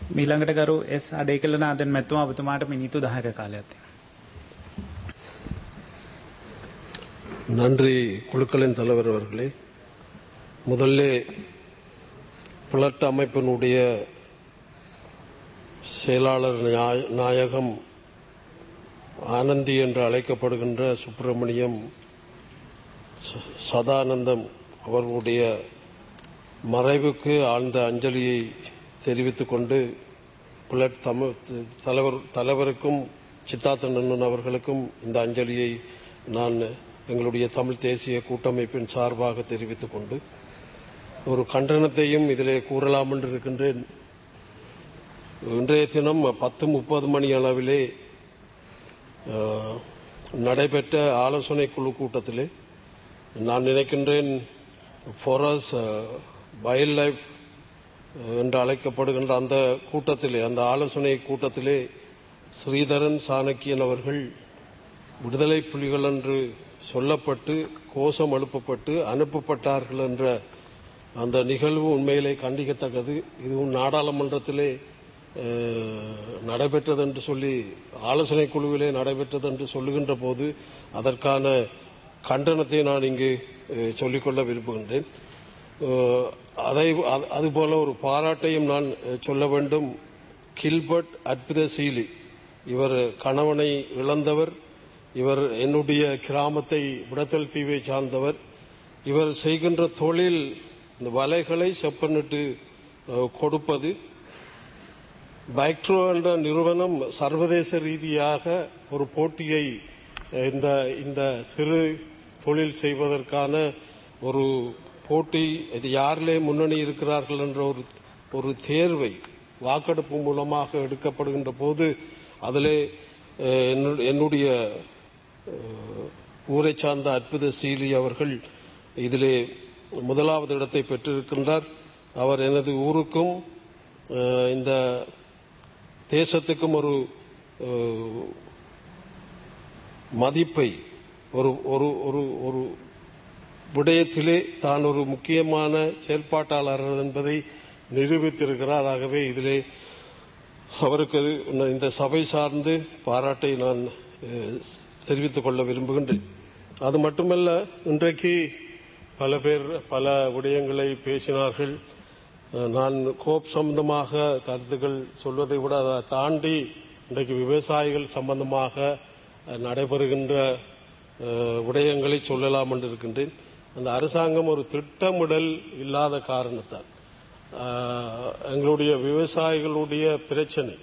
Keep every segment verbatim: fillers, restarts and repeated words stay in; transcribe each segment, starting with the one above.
මීළඟට ගරු එස් අඩේකලනාදන් මැතිතුමා ඔබතුමාට මිනිත්තු දහයක කාලයක් තියෙනවා. நன்றி குழுக்களின் தலைவர் அவர்களே. முதல்ல பிளட் அமைப்பினுடைய செயலாளர் நாயகம் ஆனந்தி என்று அழைக்கப்படுகின்ற சுப்பிரமணியம் சதானந்தம் அவர்களுடைய மறைவுக்கு ஆழ்ந்த அஞ்சலியை தெரிவித்துக் கொண்டு பிளட் தலைவர் தலைவருக்கும் சித்தார்த்தன் அவர்களுக்கும் இந்த அஞ்சலியை நான் எங்களுடைய தமிழ் தேசிய கூட்டமைப்பின் சார்பாக தெரிவித்துக் கொண்டு ஒரு கண்டனத்தையும் இதிலே கூறலாம் என்று இருக்கின்றேன். இன்றைய தினம் பத்து முப்பது மணி அளவிலே நடைபெற்ற ஆலோசனை குழு கூட்டத்திலே நான் நினைக்கின்றேன் ஃபாரஸ் வைல்ட் லைஃப் என்று அழைக்கப்படுகின்ற அந்த கூட்டத்திலே அந்த ஆலோசனை கூட்டத்திலே ஸ்ரீதரன் சாணக்கியன் அவர்கள் விடுதலை புலிகள் என்று சொல்லப்பட்டு கோஷம் எழுப்பப்பட்டு அனுப்பப்பட்டார்கள் என்ற அந்த நிகழ்வு உண்மையிலே கண்டிக்கத்தக்கது. இதுவும் நாடாளுமன்றத்திலே நடைபெற்றது என்று சொல்லி ஆலோசனை குழுவிலே நடைபெற்றது என்று சொல்லுகின்ற போது அதற்கான கண்டனத்தை நான் இங்கு சொல்லிக்கொள்ள விரும்புகின்றேன். அதை அதுபோல ஒரு பாராட்டையும் நான் சொல்ல வேண்டும். கில்பர்ட் அற்புதசீலி இவர் கணவனை இழந்தவர். இவர் என்னுடைய கிராமத்தை விடத்தல் தீவை சார்ந்தவர். இவர் செய்கின்ற தொழில் இந்த வலைகளை செப்பனிட்டு கொடுப்பது. பைக்ட்ரோ என்ற நிறுவனம் சர்வதேச ரீதியாக ஒரு போட்டியை இந்த இந்த சிறு தொழில் செய்வதற்கான ஒரு போட்டி, இது யாரிலே முன்னணி இருக்கிறார்கள் என்ற ஒரு ஒரு தேர்வை வாக்கெடுப்பு மூலமாக எடுக்கப்படுகின்ற போது அதிலே என்னுடைய ஊரை சார்ந்த அற்புத சீலி அவர்கள் இதிலே முதலாவது இடத்தை பெற்றிருக்கின்றார். அவர் எனது ஊருக்கும் இந்த தேசத்துக்கும் ஒரு மதிப்பை ஒரு ஒரு ஒரு விடயத்திலே தான் ஒரு முக்கியமான செயல்பாட்டாளர் என்பதை நிரூபித்திருக்கிறார். ஆகவே இதிலே அவருக்கு இந்த சபை சார்ந்து பாராட்டை நான் தெரிவித்துக் கொள்ள விரும்புகின்றேன். அது மட்டுமல்ல, இன்றைக்கு பல பேர் பல விடயங்களை பேசினார்கள். நான் கோப் சம்பந்தமாக கருத்துக்கள் சொல்வதை விட அதை தாண்டி இன்றைக்கு விவசாயிகள் சம்பந்தமாக நடைபெறுகின்ற விடயங்களை சொல்லலாம் என்று இருக்கின்றேன். அந்த அரசாங்கம் ஒரு திட்டமிடல் இல்லாத காரணத்தால் எங்களுடைய விவசாயிகளுடைய பிரச்சனை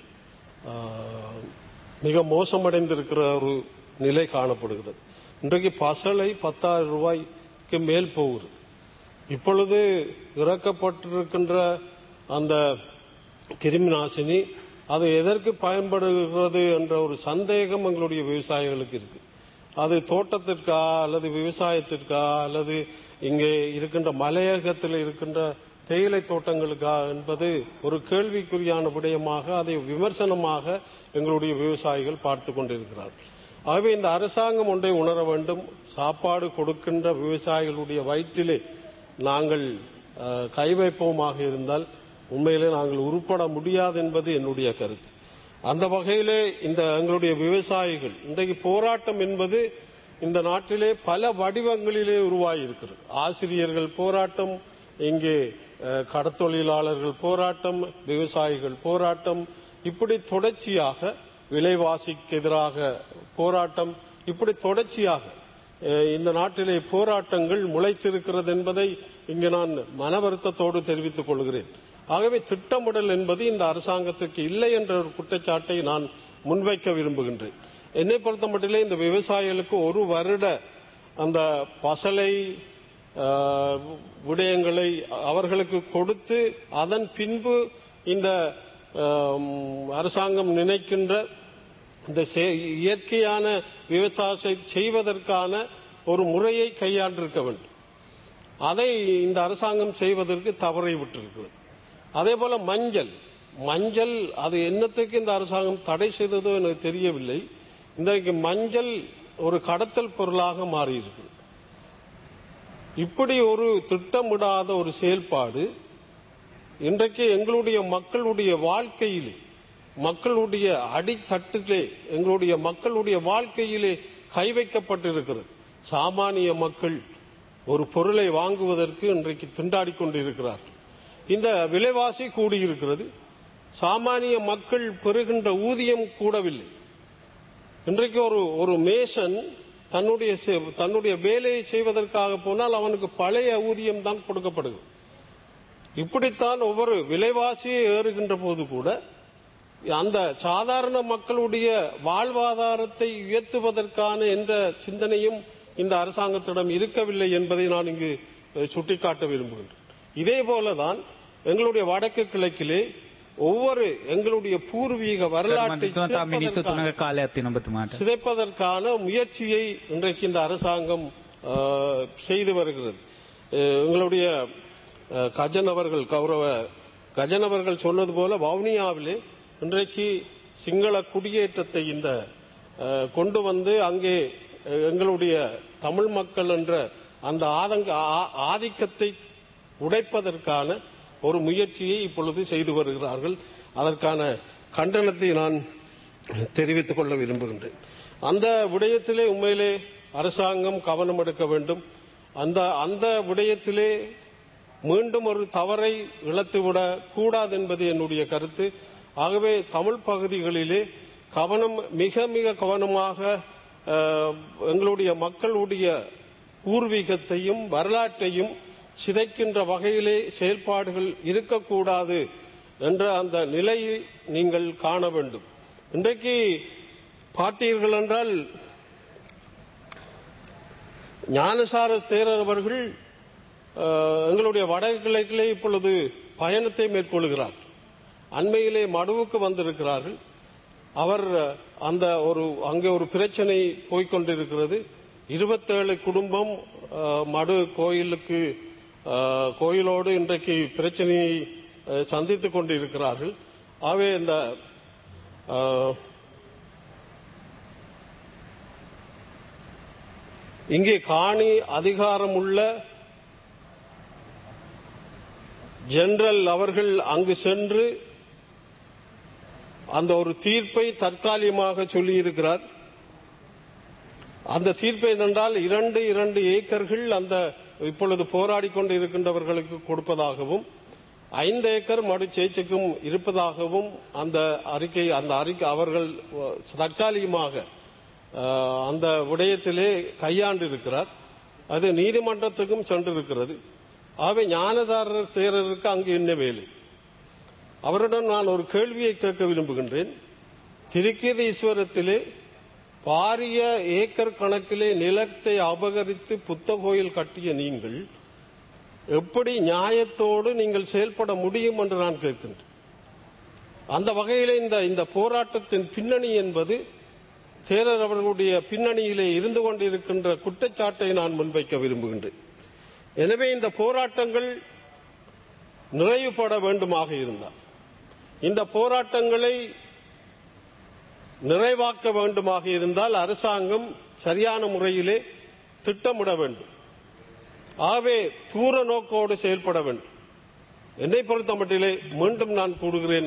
மிக மோசமடைந்திருக்கிற ஒரு நிலை காணப்படுகிறது. இன்றைக்கு பசலை பத்தாயிரம் ரூபாய்க்கு மேல் போகிறது. இப்பொழுது இறக்கப்பட்டிருக்கின்ற அந்த கிருமி நாசினி அது எதற்கு பயன்படுகிறது என்ற ஒரு சந்தேகம் எங்களுடைய விவசாயிகளுக்கு இருக்கு. அது தோட்டத்திற்கா அல்லது விவசாயத்திற்கா அல்லது இங்கே இருக்கின்ற மலையகத்தில் இருக்கின்ற தேயிலை தோட்டங்களுக்கா என்பது ஒரு கேள்விக்குறியான விடயமாக, அதை விமர்சனமாக எங்களுடைய விவசாயிகள் பார்த்து கொண்டிருக்கிறார்கள். ஆகவே இந்த அரசாங்கம் ஒன்றை உணர வேண்டும். சாப்பாடு கொடுக்கின்ற விவசாயிகளுடைய வயிற்றிலே நாங்கள் கை வைப்போமாக இருந்தால் உண்மையிலே நாங்கள் உருப்பட முடியாது என்பது என்னுடைய கருத்து. அந்த வகையிலே இந்த எங்களுடைய விவசாயிகள் இன்றைக்கு போராட்டம் என்பது இந்த நாட்டிலே பல வடிவங்களிலே உருவாகி இருக்கிறது. ஆசிரியர்கள் போராட்டம், இங்கே கடத்தொழிலாளர்கள் போராட்டம், விவசாயிகள் போராட்டம், இப்படி தொடர்ச்சியாக விலைவாசிக்கு எதிராக போராட்டம், இப்படி தொடர்ச்சியாக இந்த நாட்டிலே போராட்டங்கள் முளைத்திருக்கிறது என்பதை இங்கு நான் மன வருத்தத்தோடு தெரிவித்துக் கொள்கிறேன். ஆகவே திட்டமிடல் என்பது இந்த அரசாங்கத்திற்கு இல்லை என்ற ஒரு குற்றச்சாட்டை நான் முன்வைக்க விரும்புகின்றேன். என்னை பொறுத்த மட்டிலே இந்த விவசாயிகளுக்கு ஒரு வருட அந்த பசலை விடயங்களை அவர்களுக்கு கொடுத்து அதன் பின்பு இந்த அரசாங்கம் நினைக்கின்ற இந்த இயற்கையான விவசாயத்தை செய்வதற்கான ஒரு முறையை கையாண்டிருக்க வேண்டும். அதை இந்த அரசாங்கம் செய்வதற்கு தவறி விட்டிருக்கிறது. அதே போல மஞ்சள் மஞ்சள் அது என்னத்துக்கு இந்த அரசாங்கம் தடை செய்ததோ எனக்கு தெரியவில்லை. இன்றைக்கு மஞ்சள் ஒரு கடத்தல் பொருளாக மாறியிருக்கு. இப்படி ஒரு திட்டமிடாத ஒரு செயல்பாடு இன்றைக்கு எங்களுடைய மக்களுடைய வாழ்க்கையிலே, மக்களுடைய அடித்தட்டிலே, எங்களுடைய மக்களுடைய வாழ்க்கையிலே கை வைக்கப்பட்டிருக்கிறது. சாமானிய மக்கள் ஒரு பொருளை வாங்குவதற்கு இன்றைக்கு திண்டாடி கொண்டிருக்கிறார்கள். இந்த விலைவாசி கூடியிருக்கிறது. சாமானிய மக்கள் பெறுகின்ற ஊதியம் கூடவில்லை. இன்றைக்கு ஒரு ஒரு மேசன் தன்னுடைய தன்னுடைய வேலையை செய்வதற்காக போனால் அவனுக்கு பழைய ஊதியம் தான் கொடுக்கப்படுகிறது. இப்படித்தான் ஒவ்வொரு விலைவாசியை ஏறுகின்ற போது கூட அந்த சாதாரண மக்களுடைய வாழ்வாதாரத்தை உயர்த்துவதற்கான என்ற சிந்தனையும் இந்த அரசாங்கத்திடம் இருக்கவில்லை என்பதை நான் இங்கு சுட்டிக்காட்ட விரும்புகின்றேன். இதே போலதான் எங்களுடைய வடக்கு கிழக்கிலே ஒவ்வொரு எங்களுடைய பூர்வீக வரலாற்றை சிதைப்பதற்கான முயற்சியை இன்றைக்கு இந்த அரசாங்கம் செய்து வருகிறது. எங்களுடைய கஜன் அவர்கள் கௌரவ கஜன் அவர்கள் சொன்னது போல வவுனியாவிலே இன்றைக்கு சிங்கள குடியேற்றத்தை இந்த கொண்டு வந்து அங்கே எங்களுடைய தமிழ் மக்கள் என்ற அந்த ஆதங்க ஆதிக்கத்தை உடைப்பதற்கான ஒரு முயற்சியை இப்பொழுது செய்து வருகிறார்கள். அதற்கான கண்டனத்தை நான் தெரிவித்துக் கொள்ள விரும்புகின்றேன். அந்த விடயத்திலே உண்மையிலே அரசாங்கம் கவனம் எடுக்க வேண்டும். அந்த அந்த விடயத்திலே மீண்டும் ஒரு தவறை இழத்துவிடக் கூடாது என்பது என்னுடைய கருத்து. ஆகவே தமிழ் பகுதிகளிலே கவனம் மிக மிக கவனமாக எங்களுடைய மக்களுடைய பூர்வீகத்தையும் வரலாற்றையும் சிதைக்கின்ற வகையிலே செயல்பாடுகள் இருக்கக்கூடாது என்ற அந்த நிலையை நீங்கள் காண வேண்டும். இன்றைக்கு பார்த்தீர்கள் என்றால் ஞானசார தேரர் அவர்கள் எங்களுடைய வடகிழக்கிலே இப்பொழுது பயணத்தை மேற்கொள்கிறார். அண்மையிலே மடுவுக்கு வந்திருக்கிறார்கள். அவர் அந்த ஒரு அங்கே ஒரு பிரச்சனை போய்கொண்டிருக்கிறது. இருபத்தேழு குடும்பம் மடு கோயிலுக்கு கோயிலோடு இன்றைக்கு பிரச்சனையை சந்தித்துக் கொண்டிருக்கிறார்கள். ஆகவே இந்த இங்கே காணி அதிகாரம் உள்ள ஜெனரல் அவர்கள் அங்கு சென்று அந்த ஒரு தீர்ப்பை தற்காலிகமாக சொல்லியிருக்கிறார். அந்த தீர்ப்பு என்னென்றால் இரண்டு இரண்டு ஏக்கர்கள் அந்த இப்பொழுது போராடி கொண்டு இருக்கின்றவர்களுக்கு கொடுப்பதாகவும் ஐந்து ஏக்கர் மடு சேச்சுக்கும் இருப்பதாகவும் அந்த அறிக்கை அந்த அறிக்கை அவர்கள் தற்காலிகமாக அந்த விடயத்திலே கையாண்டு இருக்கிறார். அது நீதிமன்றத்துக்கும் சென்றிருக்கிறது. ஆகவே ஞானதாரர் தேரருக்கு அங்கு என்ன வேலை? அவரிடம் நான் ஒரு கேள்வியை கேட்க விரும்புகின்றேன். திருக்கேதீஸ்வரத்திலே பாரிய ஏக்கர் கணக்கிலே நிலத்தை அபகரித்து புத்த கோயில் கட்டிய நீங்கள் எப்படி நியாயத்தோடு நீங்கள் செயல்பட முடியும் என்று நான் கேட்கின்றேன். அந்த வகையிலே இந்த இந்த போராட்டத்தின் பின்னணி என்பது தேரர் அவர்களுடைய பின்னணியிலே இருந்து கொண்டிருக்கின்ற குற்றச்சாட்டை நான் முன்வைக்க விரும்புகின்றேன். எனவே இந்த போராட்டங்கள் நிறைவுபட வேண்டுமாக இருந்தால், இந்த போராட்டங்களை நிறைவாக்க வேண்டுமாக இருந்தால் அரசாங்கம் சரியான முறையிலே திட்டமிட வேண்டும். ஆகவே தூர நோக்கோடு செயல்பட வேண்டும். என்னை பொறுத்த மட்டிலே மீண்டும் நான் கூறுகிறேன்,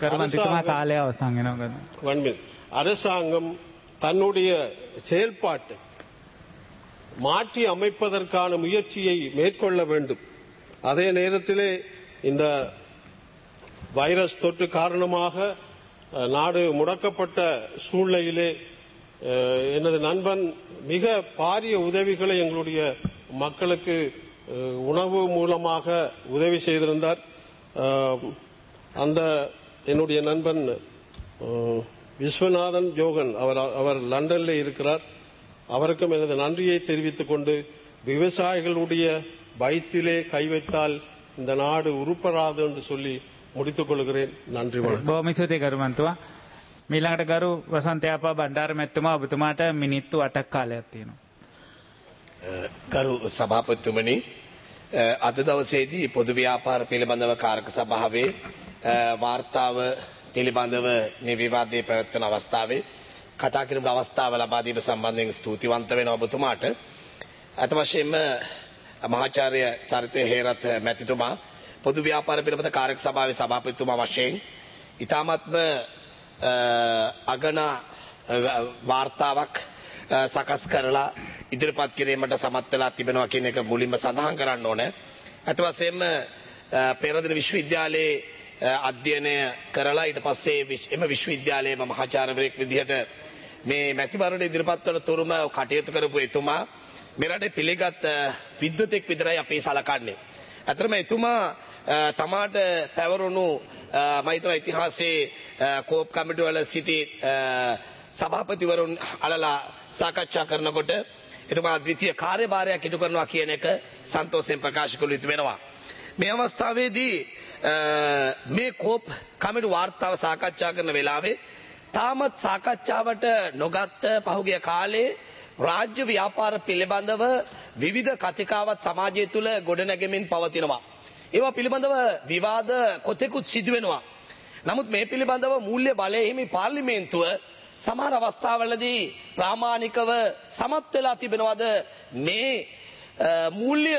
அரசாங்கம் தன்னுடைய செயல்பாட்டை மாற்றி அமைப்பதற்கான முயற்சியை மேற்கொள்ள வேண்டும். அதே நேரத்திலே இந்த வைரஸ் தொற்று காரணமாக நாடு முடக்கப்பட்ட சூழ்நிலையிலே எனது நண்பன் மிக பாரிய உதவிகளை எங்களுடைய மக்களுக்கு உணவு மூலமாக உதவி செய்திருந்தார். அந்த என்னுடைய நண்பன் விஸ்வநாதன் ஜோகன் அவர் அவர் லண்டனில் இருக்கிறார். அவருக்கும் எனது நன்றியை தெரிவித்துக் கொண்டு, விவசாயிகளுடைய வயிற்றிலே கை வைத்தால் இந்த நாடு உருப்படாது என்று சொல்லி முடித்துக் கொள்கிறேன். நன்றி. බොහොම ස්තුතියි කරුමන්තුමා. මීළඟට ගරු වසන්තයාපා බණ්ඩාර මැතිතුමා ඔබතුමාට මිනිත්තු අටක් කාලයක් තියෙනවා. ගරු සභාපතිතුමනි, අද දවසේදී පොදු ව්‍යාපාර පිළිබඳව කාරක සභාවේ වාර්තාව පිළිබඳව මේ විවාදයේ පැවැත්වෙන අවස්ථාවේ කතා කිරීමේ අවස්ථාව ලබා දීම සම්බන්ධයෙන් ස්තුතිවන්ත වෙනවා ඔබතුමාට. අත වශයෙන්ම මහාචාර්ය චරිත හේරත් මැතිතුමා පොදු ව්‍යාපාර පිළිබඳ කාර්යක සභාවේ සභාපතිතුමා වශයෙන් ඉතාමත්ම අගන වාර්තාවක් සකස් කරලා ඉදිරිපත් කිරීමට සමත් වෙලා තිබෙනවා කියන එක මුලින්ම සඳහන් කරන්න ඕනේ. අත වශයෙන්ම පෙරදින විශ්වවිද්‍යාලයේ අධ්‍යයනය කරලා ඊට පස්සේ එම විශ්වවිද්‍යාලයේම මහාචාර්යවරයෙක් විදිහට මේ මැතිවරණ ඉදිරිපත් වන තුරුම කටයුතු කරපු එතුමා මෙරටේ පිළිගත් විද්වතෙක් විතරයි අපි සලකන්නේ. අතරම එතුමා තමාට පැවරුණු මම හිතනවා ඉතිහාසයේ කෝප් කමිටුව වල සිටි සභාපතිවරුන් අලලා සාකච්ඡා කරනකොට එතුමා ද්විතීය කාර්යභාරයක් ඉටු කරනවා කියන එක සන්තෝෂයෙන් ප්‍රකාශ කළ යුතු වෙනවා. මේ අවස්ථාවේදී මේ කෝප් කමිටු වාර්තාව සාකච්ඡා කරන වෙලාවේ තාමත් සාකච්ඡාවට නොගත් පහුගිය කාලේ රාජ්‍ය ව්‍යාපාර පිළිබඳව විවිධ කතිකාවත් සමාජය තුළ ගොඩනැගෙමින් පවතිනවා. ඒවා පිළිබඳව විවාද කොතෙකුත් සිදු වෙනවා. නමුත් මේ පිළිබඳව මූල්‍ය බලය හිමි පාර්ලිමේන්තුව සමහර අවස්ථාවලදී ප්‍රාමාණිකව සමත් වෙලා තිබෙනවද මේ මූල්‍ය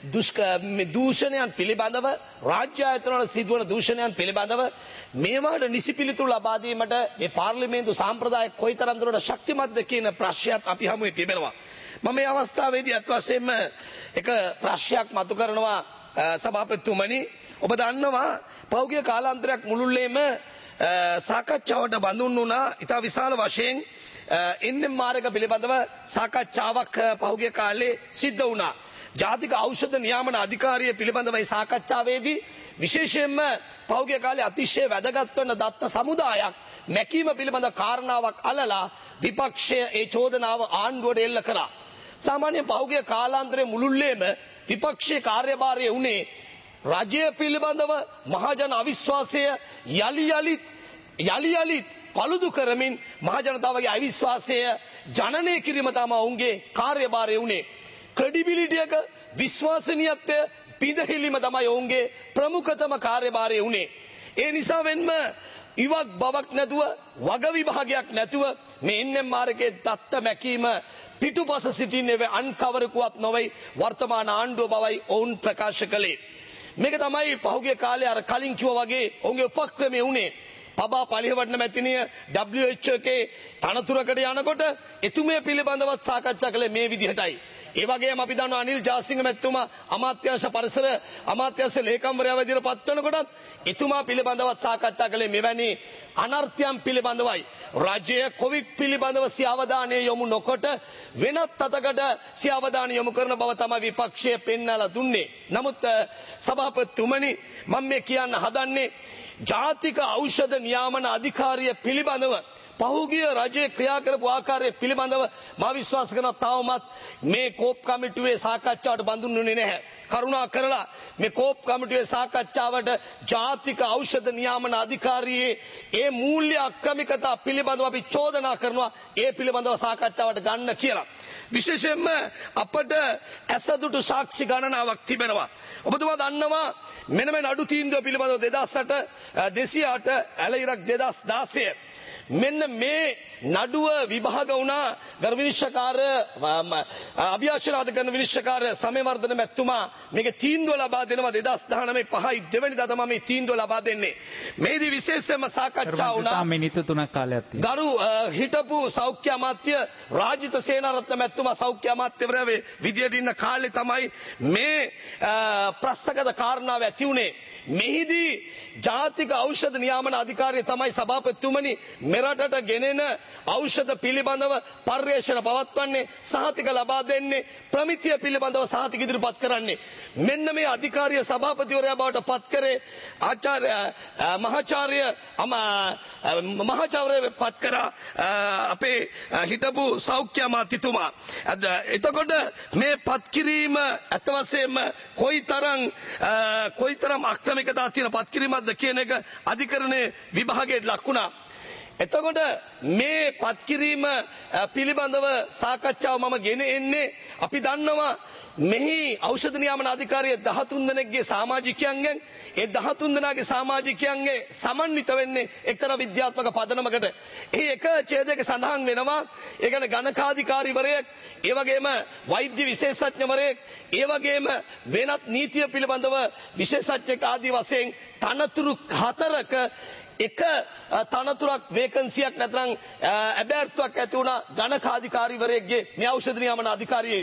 දූෂණයන් පිළිබඳව රාජ්‍ය ආයතනවල සිදුවන දූෂණයන් පිළිබඳව මේවාට නිසි පිළිතුරු ලබා දීමට මේ පාර්ලිමේන්තු සාම්ප්‍රදාය කොයිතරම් දුරට ශක්තිමත්ද කියන ප්‍රශ්නයත් අපි හමුවේ තිබෙනවා. මම මේ අවස්ථාවේදී අත් වශයෙන්ම එක ප්‍රශ්නයක් මතු කරනවා සභාපතිතුමනි. ඔබ දන්නවා පෞද්ගලික කාලාන්තරයක් මුළුල්ලේම සාකච්ඡාවට බඳුන් වුණා ඉතා විශාල වශයෙන් එන්.එම් මාර්ග පිළිබඳව සාකච්ඡාවක් පහුගිය කාලේ සිද්ධ වුණා. ජාතික ඖෂධ නියාමන අධිකාරිය පිළිබඳවයි සාකච්ඡාවේදී විශේෂයෙන්ම පහුගිය කාලේ අතිශය වැදගත් වන දත්ත සමුදායක් මැකීම පිළිබඳ කාරණාවක් අලලා විපක්ෂය ඒ චෝදනාව ආණ්ඩුවට එල්ල කරා. සාමාන්‍ය පහුගිය කාලාන්තරයේ මුළුල්ලේම විපක්ෂයේ කාර්යභාරය වුණේ රජය පිළිබඳව මහජන අවිශ්වාසය යලි යලිත් යලි යලිත් පළුදු කරමින් මහජනතාවගේ අවිශ්වාසය ජනනය කිරීම තමයි ඔවුන්ගේ කාර්යභාරය වුණේ. ක්‍රෙඩිබිලිටි එක විශ්වාසනීයත්වය පිදහිලීම තමයි ඔවුන්ගේ ප්‍රමුඛතම කාර්යභාරය වුණේ. ඒ නිසා වෙන්ම ඉවක් බවක් නැතුව වග විභාගයක් නැතුව මේ එන්.එම් මාර්ගයේ දත්ත මැකීම පිටුපස සිටින්නේ අන් කවරකුවත් නොවේ වර්තමාන ආණ්ඩුව බවයි ඔවුන් ප්‍රකාශ කළේ. මේක තමයි පහුගිය කාලේ අර කලින් කිව්වා වගේ ඔවුන්ගේ උපක්‍රමය වුණේ. පබා පලිහවටන මැතිනිය ඩබ්ලිව් එච් ඕ එකේ තනතුරකට යනකොට එතුමිය පිළිබඳවත් සාකච්ඡා කළේ මේ විදිහටයි. ඒ වගේම අපි දන්නවා අනිල් ජාසිංහ මැතිතුමා අමාත්‍යාංශ පරිසර අමාත්‍යාංශ ලේකම්වරයා විදිහට පත් වෙනකොටත් එතුමා පිළිබඳවත් සාකච්ඡා කළේ මෙවැනි අනර්ථයන් පිළිබඳවයි. රජය කොවිඩ් පිළිබඳව සිය අවධානය යොමු නොකොට වෙනත් අතකට සිය අවධානය යොමු කරන බව තමයි විපක්ෂය පෙන්වලා දුන්නේ. නමුත් සභාපතිතුමනි මම මේ කියන්න හදන්නේ ජාතික ඖෂධ නියාමන අධිකාරිය පිළිබඳව පහුගිය රජයේ ක්‍රියා කරපු ආකාරය පිළිබඳව මා විශ්වාස කරනවා තවමත් මේ කෝප් කමිටුවේ සාකච්ඡාවට බඳුන්ුනේ නැහැ. කරුණා කරලා මේ කෝප් කමිටුවේ සාකච්ඡාවට ජාතික ඖෂධ නියාමන අධිකාරියේ ඒ මූල්‍ය අක්‍රමිකතා පිළිබඳව අපි චෝදනා කරනවා ඒ පිළිබඳව සාකච්ඡාවට ගන්න කියලා. විශේෂයෙන්ම අපට ඇසදුටු සාක්ෂි ගණනාවක් තිබෙනවා. ඔබතුමා දන්නවා මෙන්න මේ නඩු තීන්දුව පිළිබඳව දෙදහස් අට දෙසිය අට ඇලයිරක් දෙදහස් දාසය මෙන්න මේ නඩුව විභාග වුණා ගරු විනිශ්චයකාර අභියාචනාධිකරණ විනිශ්චයකාර සමයවර්ධන මැතිතුමා මේක තීන්දුව ලබා දෙනවා දෙදහස් දහනවය පහයි දෙවැනිදා තමයි මේ තීන්දුව ලබා දෙන්නේ. මේදී විශේෂයෙන්ම සාකච්ඡා වුණා මිනිත්තු තුනක් කාලයක් තියෙනවා. ගරු හිටපු සෞඛ්‍ය අමාත්‍ය රාජිත සේනාරත්න මැතිතුමා සෞඛ්‍ය අමාත්‍යවරයා විදියට ඉන්න කාලේ තමයි මේ ප්‍රශ්නගත කාරණාව ඇති වුණේ. මෙහිදී ජාතික ඖෂධ නියාමන අධිකාරිය තමයි සභාපතිතුමනි මෙරටට ගෙනෙන ඖෂධ පිළිබඳව පර්යේෂණ පවත්වන්නේ සහතික ලබා දෙන්නේ ප්‍රමිතිය පිළිබඳව සහතික ඉදිරිපත් කරන්නේ. මෙන්න මේ අධිකාරිය සභාපතිවරයා බවට පත් කරේ ආචාර්ය මහාචාර්ය මහාචාර්ය පත් කරා අපේ හිටපු සෞඛ්‍ය අමාත්‍යතුමා. එතකොට මේ පත් කිරීම අත වශයෙන්ම කොයිතරම් කොයිතරම් අක්‍රමිකතා තියෙන පත් කිරීමක්ද කියන එක අධිකරණයේ විභාගයට ලක් වුණා. එතකොට මේ පත්කිරීම පිළිබඳව සාකච්ඡාව මම ගෙන එන්නේ අපි දන්නවා මෙහි ඖෂධ නියාමන අධිකාරිය දහතුන් දෙනෙක්ගේ සමාජිකයන්ගෙන් ඒ දහතුන් දෙනාගේ සමාජිකයන්ගේ සමන්විත වෙන්නේ එක්තරා විද්‍යාත්මක පදනමකට. එහි එක ඡේදයක සඳහන් වෙනවා ඒ කියන්නේ ගණකාධිකාරිවරයෙක්, ඒ වගේම වෛද්‍ය විශේෂඥවරයෙක්, ඒ වගේම වෙනත් නීතිය පිළිබඳව විශේෂඥයෙක් ආදී වශයෙන් තනතුරු හතරක එක තනතුරක් වේකන්සියක් නැත්නම් අභ්‍යර්ථයක් ඇති වුණා ගණකාධිකාරිවරයෙක්ගේ මේ ඖෂධ නියාමන අධිකාරියේ.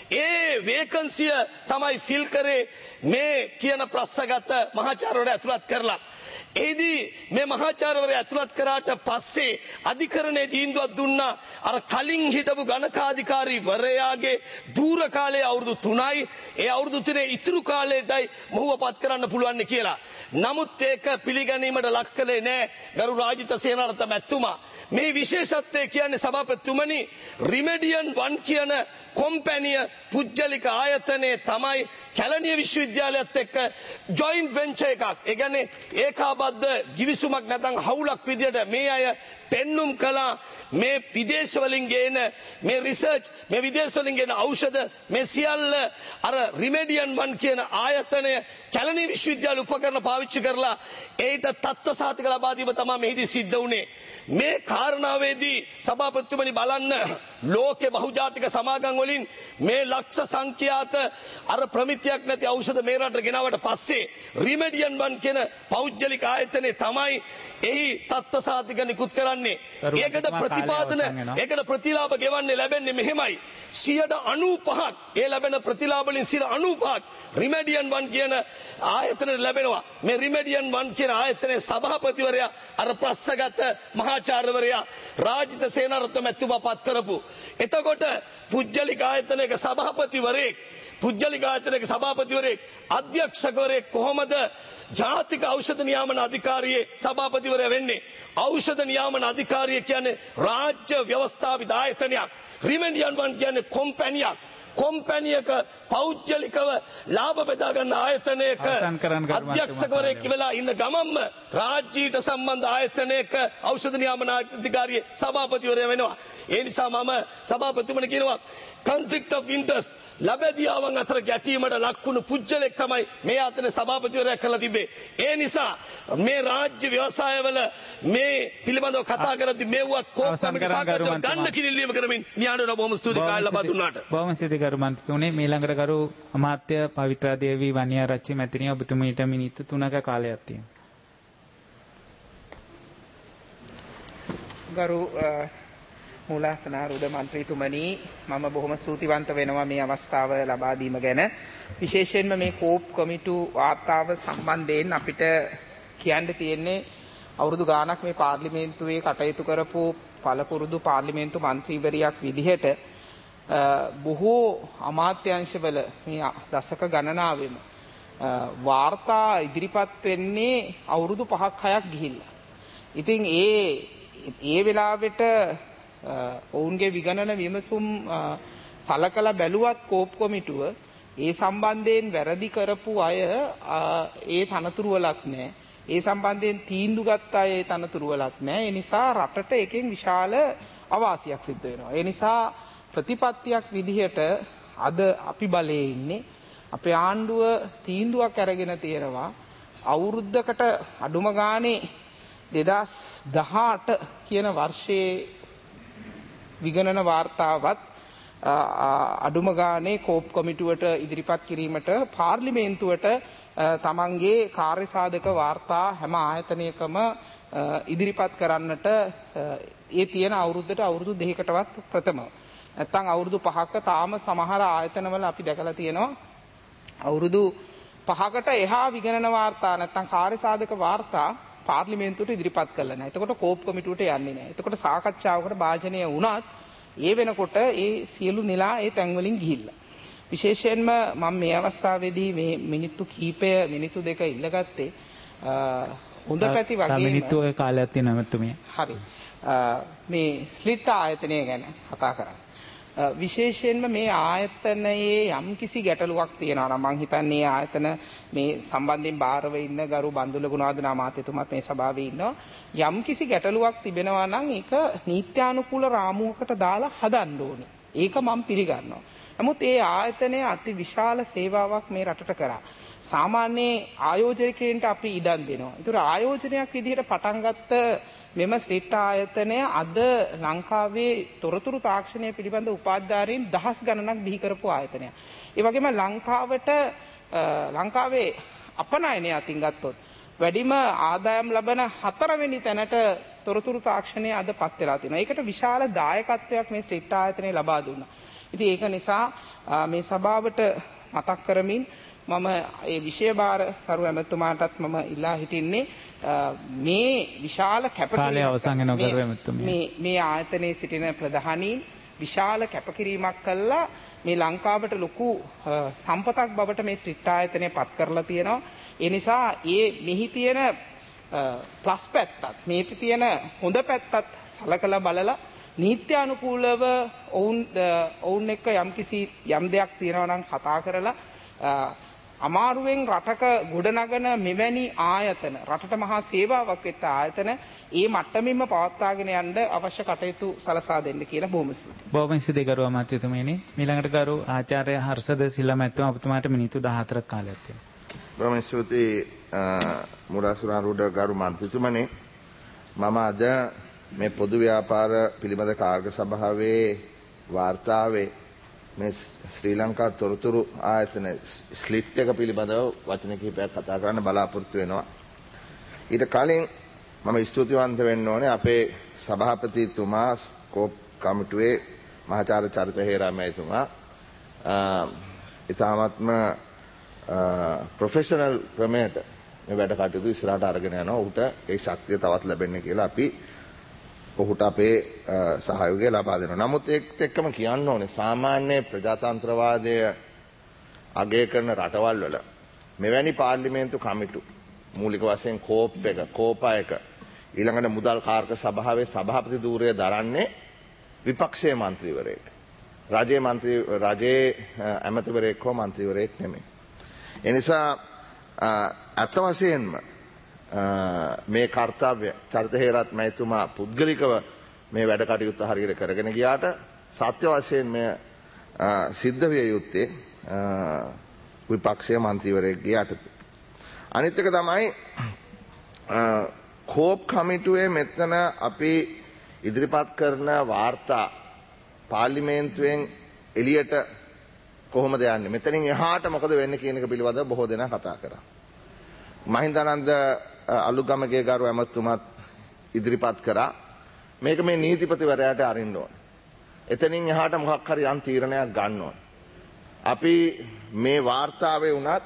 ඒ වේකන්සිය තමයි ෆිල් කරේ මේ කියන ප්‍රශ්නගත මහාචාර්යවරයා ඇතුළත් කරලා. එහිදී මේ මහාචාර්යවරයා ඇතුළත් කරාට පස්සේ අධිකරණයේ තීන්දුවක් දුන්නා අර කලින් හිටපු ගණකාධිකාරිවරයාගේ දූර කාලයේ අවුරුදු තුනයි ඒ අවුරුදු තුනේ ඉතුරු කාලයටයි මොහුව පත් කරන්න පුළුවන් කියලා. නමුත් ඒක පිළිගැනීමට ලක් කළේ නෑ ගරු රාජිත සේනාරත්න මැතිතුමා. මේ විශේෂත්වය කියන්නේ සභාපතිතුමනි රිමෙඩියන් වන් කියන කොම්පැනිය පුජ්‍යලික ආයතනයේ තමයි කැලණිය විශ්වවිද්‍යාලයත් එක්ක ජොයින්ට් වෙන්චර් එකක්. ඒ කියන්නේ ඒකාබද්ධ ගිවිසුමක් නැත්නම් හවුලක් විදියට මේ අය පෙන්눔 කළා මේ විදේශ වලින් ගේන මේ රිසර්ච් මේ විදේශ වලින් ගේන ඖෂධ මේ සියල්ල අර රිමෙඩියන් වන් කියන ආයතනය කැලණිය විශ්වවිද්‍යාල උපකරණ පාවිච්චි කරලා ඒට තත්ත්ව සාතික ලබා දීම තමයි මෙහිදී සිද්ධ වුණේ. මේ කාරණාවේදී සභාපතිතුමනි බලන්න ලෝකේ බහුජාතික සමාගම් වලින් මේ ලක්ෂ සංඛ්‍යාත අර ප්‍රමිතියක් නැති ඖෂධ මේ රටට ගෙනාවට පස්සේ රිමෙඩියන් වන් කියන පෞද්ගලික ආයතනයේ තමයි එහි තත්ත්ව සාතික නිකුත් කරන්නේ. ඒකට ප්‍රතිපාදන ඒකට ප්‍රතිලාභ ගෙවන්නේ ලැබෙන්නේ මෙහෙමයි. සියයට අනූපහක් ඒ ලැබෙන ප්‍රතිලාභ වලින් සියයට අනූපහක් රිමෙඩියන් වන් කියන ආයතනයට ලැබෙනවා. මේ රිමෙඩියන් වන් කියන ආයතනයේ සභාපතිවරයා අර ප්‍රශ්නගත මහාචාර්යවරයා රාජිත සේනාරත්න මැතිතුමා පත් කරපු. එතකොට පුජ්‍යලික ආයතනයක සභාපතිවරයෙක් පුජ්‍යලික ආයතනයක සභාපතිවරයෙක් අධ්‍යක්ෂකවරයෙක් කොහොමද ජාතික ඖෂධ නියාමන අධිකාරියේ සභාපතිවරයා වෙන්නේ? ඖෂධ නියාමන අධිකාරිය කියන්නේ රාජ්‍ය ව්‍යවස්ථාපිත ආයතනයක්. රිමෙඩියන් වන් කියන්නේ කොම්පැනියක්. කොම්පැනියක පෞද්ගලිකව ලාභ බෙදා ගන්න ආයතනයක අධ්‍යක්ෂකවරයෙක් වෙලා ඉන්න ගමම්ම රාජ්‍යයට සම්බන්ධ ආයතනයක ඖෂධ නියාමන අධිකාරියේ සභාපතිවරයා වෙනවා. ඒ නිසා මම සභාපතිතුමනි කියනවා conflict of interest ලැබෙදියාවන් අතර ගැටීමට ලක්වුණු පුජ්‍යලෙක් තමයි මේ ආයතනයේ සභාපතිවරයා කරලා තිබේ. ඒ නිසා මේ රාජ්‍ය ව්‍යවසායවල මේ පිළිබඳව කතා කරද්දී මේවත් කෝප් කමිටු සාකච්ඡා ගන්න කිරිල්ලීම කරමින් න්යායවල බොහොම ස්තුතියි කාර්ය ලබා දුන්නාට. බොහොම ස්තුතියි ගරු මන්ත්‍රීතුමනි. මීළඟට ගරු අමාත්‍ය පවිත්‍රා දේවී වනියාරච්චි මැතිණිය ඔබතුමීට මිනිත්තු තුනක කාලයක් තියෙනවා. ගරු මූලාසනාරූඪ මන්ත්‍රීතුමනි, මම බොහොම ස්තුතිවන්ත වෙනවා මේ අවස්ථාව ලබා දීම ගැන. විශේෂයෙන්ම මේ කෝප් කමිටු වාර්තාව සම්බන්ධයෙන් අපිට කියන්න තියෙන්නේ අවුරුදු ගාණක් මේ පාර්ලිමේන්තුවේ කටයුතු කරපු පළපුරුදු පාර්ලිමේන්තු මන්ත්‍රීවරියක් විදිහට බොහෝ අමාත්‍යාංශවල මේ දශක ගණනාවෙම වාර්තා ඉදිරිපත් වෙන්නේ අවුරුදු පහක් හයක් ගිහිල්ලා. ඉතින් ඒ ඒ වෙලාවට ඔවුන්ගේ විගණන විමසුම් සලකලා බැලුවත් කෝප් කොමිටුව ඒ සම්බන්ධයෙන් වැරදි කරපු අය ඒ තනතුරු වලත් නැහැ. ඒ සම්බන්ධයෙන් තීන්දුව ගත්ත අය ඒ තනතුරු වලත් නැහැ. ඒ නිසා රටට එකෙන් විශාල අවාසියක් සිද්ධ වෙනවා. ඒ නිසා ප්‍රතිපත්තියක් විදිහට අද අපි බලයේ ඉන්නේ අපේ ආණ්ඩුව තීන්දුවක් අරගෙන තියෙනවා අවුරුද්දකට අඩුම ගානේ දෙදහස් දහඅට කියන වර්ෂයේ විගණන වාර්තාවත් අඩුම ගානේ කෝප් කොමිටුවට ඉදිරිපත් කිරීමට පාර්ලිමේන්තුවට තමන්ගේ කාර්ය සාධක වාර්තා හැම ආයතනයකම ඉදිරිපත් කරන්නට ඒ තියෙන අවුරුද්දට අවුරුදු දෙකකටවත් ප්‍රථමව නැත්නම් අවුරුදු පහක තාම සමහර ආයතනවල අපි දැකලා තියෙනවා අවුරුදු පහකට එහා විගණන වාර්තා නැත්නම් කාර්ය සාධක වාර්තා පාර්ලිමේන්තුවට ඉදිරිපත් කළා නැහැ. එතකොට කෝප් කොමිටුවට යන්නේ නැහැ. එතකොට සාකච්ඡාවකට භාජනය වුණත් ඒ වෙනකොට ඒ සියලු නෙලා ඒ තැන් වලින් ගිහිල්ලා. විශේෂයෙන්ම මම මේ අවස්ථාවේදී මේ මිනිත්තු කීපය මිනිත්තු දෙක ඉල්ලගත්තේ හොඳ පැති වගේම මිනිත්තු ඔය කාලයක් තියෙනවා මතුමිය. හරි. මේ ස්ලිට් ආයතනය ගැන කතා කරා. විශේෂයෙන්ම මේ ආයතනයේ යම් කිසි ගැටලුවක් තියෙනවා නම් මම හිතන්නේ ආයතන මේ සම්බන්ධයෙන් බාරව ඉන්න ගරු බන්දුල ගුණවර්ධන අමාත්‍යතුමාත් මේ සභාවේ ඉන්නවා. යම් කිසි ගැටලුවක් තිබෙනවා නම් ඒක නීත්‍යානුකූල රාමුවකට දාලා හදන්න ඕනේ. ඒක මම පිළිගන්නවා. නමුත් ඒ ආයතනය අති විශාල සේවාවක් මේ රටට කරා. සාමාන්‍ය ආයෝජකයන්ට අපි ඉඩම් දෙනවා. ඒතර ආයෝජනයක් විදිහට පටන් ගත්ත මෙම ශ්‍රේෂ්ඨ ආයතනය අද ලංකාවේ තොරතුරු තාක්ෂණය පිළිබඳ උපාධිධාරීන් දහස් ගණනක් බිහි කරපු ආයතනයක්. ඒ වගේම ලංකාවට ලංකාවේ අපනයනය අතින් ගත්තොත් වැඩිම ආදායම් ලබන හතරවෙනි තැනට තොරතුරු තාක්ෂණය අද පත් වෙලා තිනවා. ඒකට විශාල දායකත්වයක් මේ ශ්‍රේෂ්ඨ ආයතනය ලබා දුන්නා. ඉතින් ඒක නිසා මේ සභාවට මතක් කරමින් මම ඒ විෂය භාර කරු ඇමතුමාටත් මම ඉල්ලා හිටින්නේ මේ විශාල කැපකිරීමක් මේ මේ ආයතනයේ සිටින ප්‍රධානීන් විශාල කැපකිරීමක් කළා මේ ලංකාවට ලොකු සම්පතක් බවට මේ ශ්‍රේෂ්ඨ ආයතනය පත් කරලා තියෙනවා. ඒ නිසා ඒ මෙහි තියෙන ප්ලස් පැත්තත් මේ තියෙන හොඳ පැත්තත් සලකලා බලලා නීත්‍යානුකූලව ඔවුන් ඔවුන් එක්ක යම්කිසි යම් දෙයක් තියෙනවා නම් කතා කරලා අමාරුවෙන් රටක ගොඩනගන මෙවැනි ආයතන රටට මහා සේවාවක් වෙච්ච ආයතන ඒ මට්ටමින්ම පවත්වාගෙන යන්න අවශ්‍ය කටයුතු සලසා දෙන්න කියලා බොහොම ස්තුතියි. බොහොම ස්තුතියි ගරු අමාත්‍යතුමනි. ඊළඟට ගරු ආචාර්ය හර්ෂද සිල්වා මැතිතුමා ඔබතුමාට මිනිත්තු දහහතරක් කාලයක් තියෙනවා. බොහොම ස්තුතියි මුරාසුරාරූඪ ගරු මන්ත්‍රීතුමනි. මම අද මේ පොදු ව්‍යාපාර පිළිබඳ කාර්ක සභාවේ වාර්තාවේ මේ ශ්‍රී ලංකා තොරතුරු ආයතන ස්ලිට් එක පිළිබඳව වචන කිහිපයක් කතා කරන්න බලාපොරොත්තු වෙනවා. ඊට කලින් මම ස්තුතිවන්ත වෙන්න ඕනේ අපේ සභාපතිතුමා කෝප් කමිටුවේ මහාචාර්ය චරිත හේරාමැතිතුමා ඉතාමත්ම ප්‍රොෆෙෂනල් ක්‍රමයට මේ වැඩ කටයුතු ඉස්සරහට අරගෙන යනවා. උට ඒ ශක්තිය තවත් ලැබෙන්න කියලා අපි ඔහුට අපේ සහයෝගය ලබා දෙනවා. නමුත් ඒත් එක්කම කියන්න ඕනේ සාමාන්‍ය ප්‍රජාතන්ත්‍රවාදය අගය කරන රටවල් වල මෙවැනි පාර්ලිමේන්තු කමිටු මූලික වශයෙන් කෝප් එක කෝපා එක ඊළඟට මුදල් කාර්ක සභාවේ සභාපති ධූරය දරන්නේ විපක්ෂයේ മന്ത്രിවරයෙක්. රජයේ മന്ത്രി රජයේ ඇමතිවරයෙක් හෝ മന്ത്രിවරයෙක් නෙමෙයි. ඒ නිසා අත් වශයෙන්ම මේ කාර්යය චරිත හේරත් මැතිතුමා පුද්ගලිකව මේ වැඩ කටයුත්ත හරියට කරගෙන ගියාට සත්‍ය වශයෙන් මේ සිද්ධ විය යුත්තේ විපක්ෂයේ മന്ത്രിවරයෙක්ගේ යටතේ. අනිත් එක තමයි කෝප් කමිටුවේ මෙතන අපි ඉදිරිපත් කරන වාර්තා පාර්ලිමේන්තුවෙන් එළියට කොහොමද යන්නේ මෙතනින් එහාට මොකද වෙන්නේ කියන එක පිළිබඳව බොහෝ දෙනා කතා කරා. මහින්දානන්ද අලුගමගේ ගරු ඇමතුමත් ඉදිරිපත් කරා මේක මේ නීතිපතිවරයාට අරින්න ඕන. එතනින් එහාට මොකක් හරි යම් තීරණයක් ගන්න ඕන. අපි මේ වාර්තාවේ වුණත්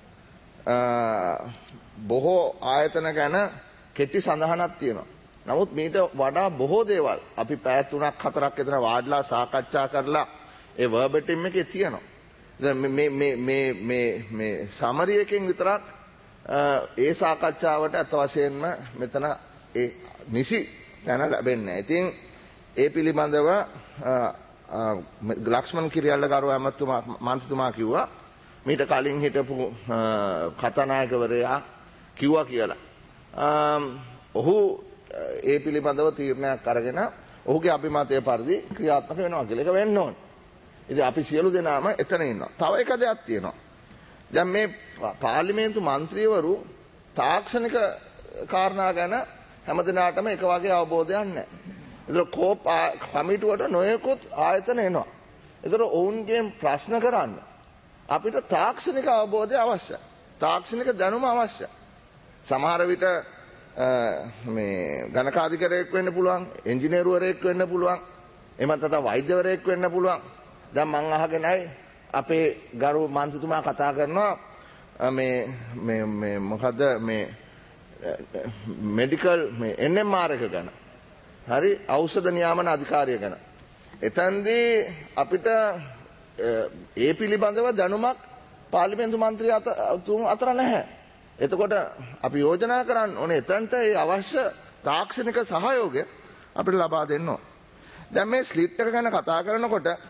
බොහෝ ආයතන ගැන කෙටි සඳහනක් තියෙනවා. නමුත් මීට වඩා බොහෝ දේවල් අපි පැය තුනක් හතරක් එතන වාඩිලා සාකච්ඡා කරලා ඒ වර්බටිම් එකේ තියෙනවා. මේ මේ මේ මේ මේ සමරි එකෙන් විතරක් ඒ සාකච්ඡාවට අත වශයෙන්ම මෙතන ඒ නිසි තැන ලැබෙන්නේ නැහැ. ඉතින් ඒ පිළිබඳව ලක්ෂ්මන් කිරියල්ල ගරු ඇමතුමා මන්ත්‍රීතුමා කිව්වා මීට කලින් හිටපු කතානායකවරයා කිව්වා කියලා. ඔහු ඒ පිළිබඳව තීරණයක් අරගෙන ඔහුගේ අභිමතය පරිදි ක්‍රියාත්මක වෙනවා කියලා. ඒක වෙන්න ඕනේ. ඉතින් අපි සියලු දෙනාම එතන ඉන්නවා. තව එක දෙයක් තියෙනවා. දැන් මේ පාර්ලිමේන්තු මන්ත්‍රීවරු තාක්ෂණික කාරණා ගැන හැමදිනාටම එක වගේ අවබෝධයක් නැහැ. ඒතර කෝප් කමිටුවට නොයෙකුත් ආයතන එනවා. ඒතර ඔවුන්ගෙන් ප්‍රශ්න කරන්න අපිට තාක්ෂණික අවබෝධය අවශ්‍යයි. තාක්ෂණික දැනුම අවශ්‍යයි. සමහර විට මේ ගණකාධිකාරියෙක් වෙන්න පුළුවන්, ඉංජිනේරුවරයෙක් වෙන්න පුළුවන්, එහෙම නැත්නම් වෛද්‍යවරයෙක් වෙන්න පුළුවන්. දැන් මං අහගෙනයි අපේ ගරු මන්ත්‍රීතුමා කතා කරනවා මේ මේ මේ මොකද මේ මෙඩිකල් මේ එන් එම් ආර් එක ගැන. හරි ඖෂධ නියාමන අධිකාරිය ගැන. එතෙන්දී අපිට ඒ පිළිබඳව දැනුමක් පාර්ලිමේන්තු මන්ත්‍රී අතර නැහැ. එතකොට අපි යෝජනා කරන්න ඕනේ එතනට ඒ අවශ්‍ය තාක්ෂණික සහයෝගය අපිට ලබා දෙන්න ඕන. දැන් මේ ස්ලිට් එක ගැන කතා කරනකොට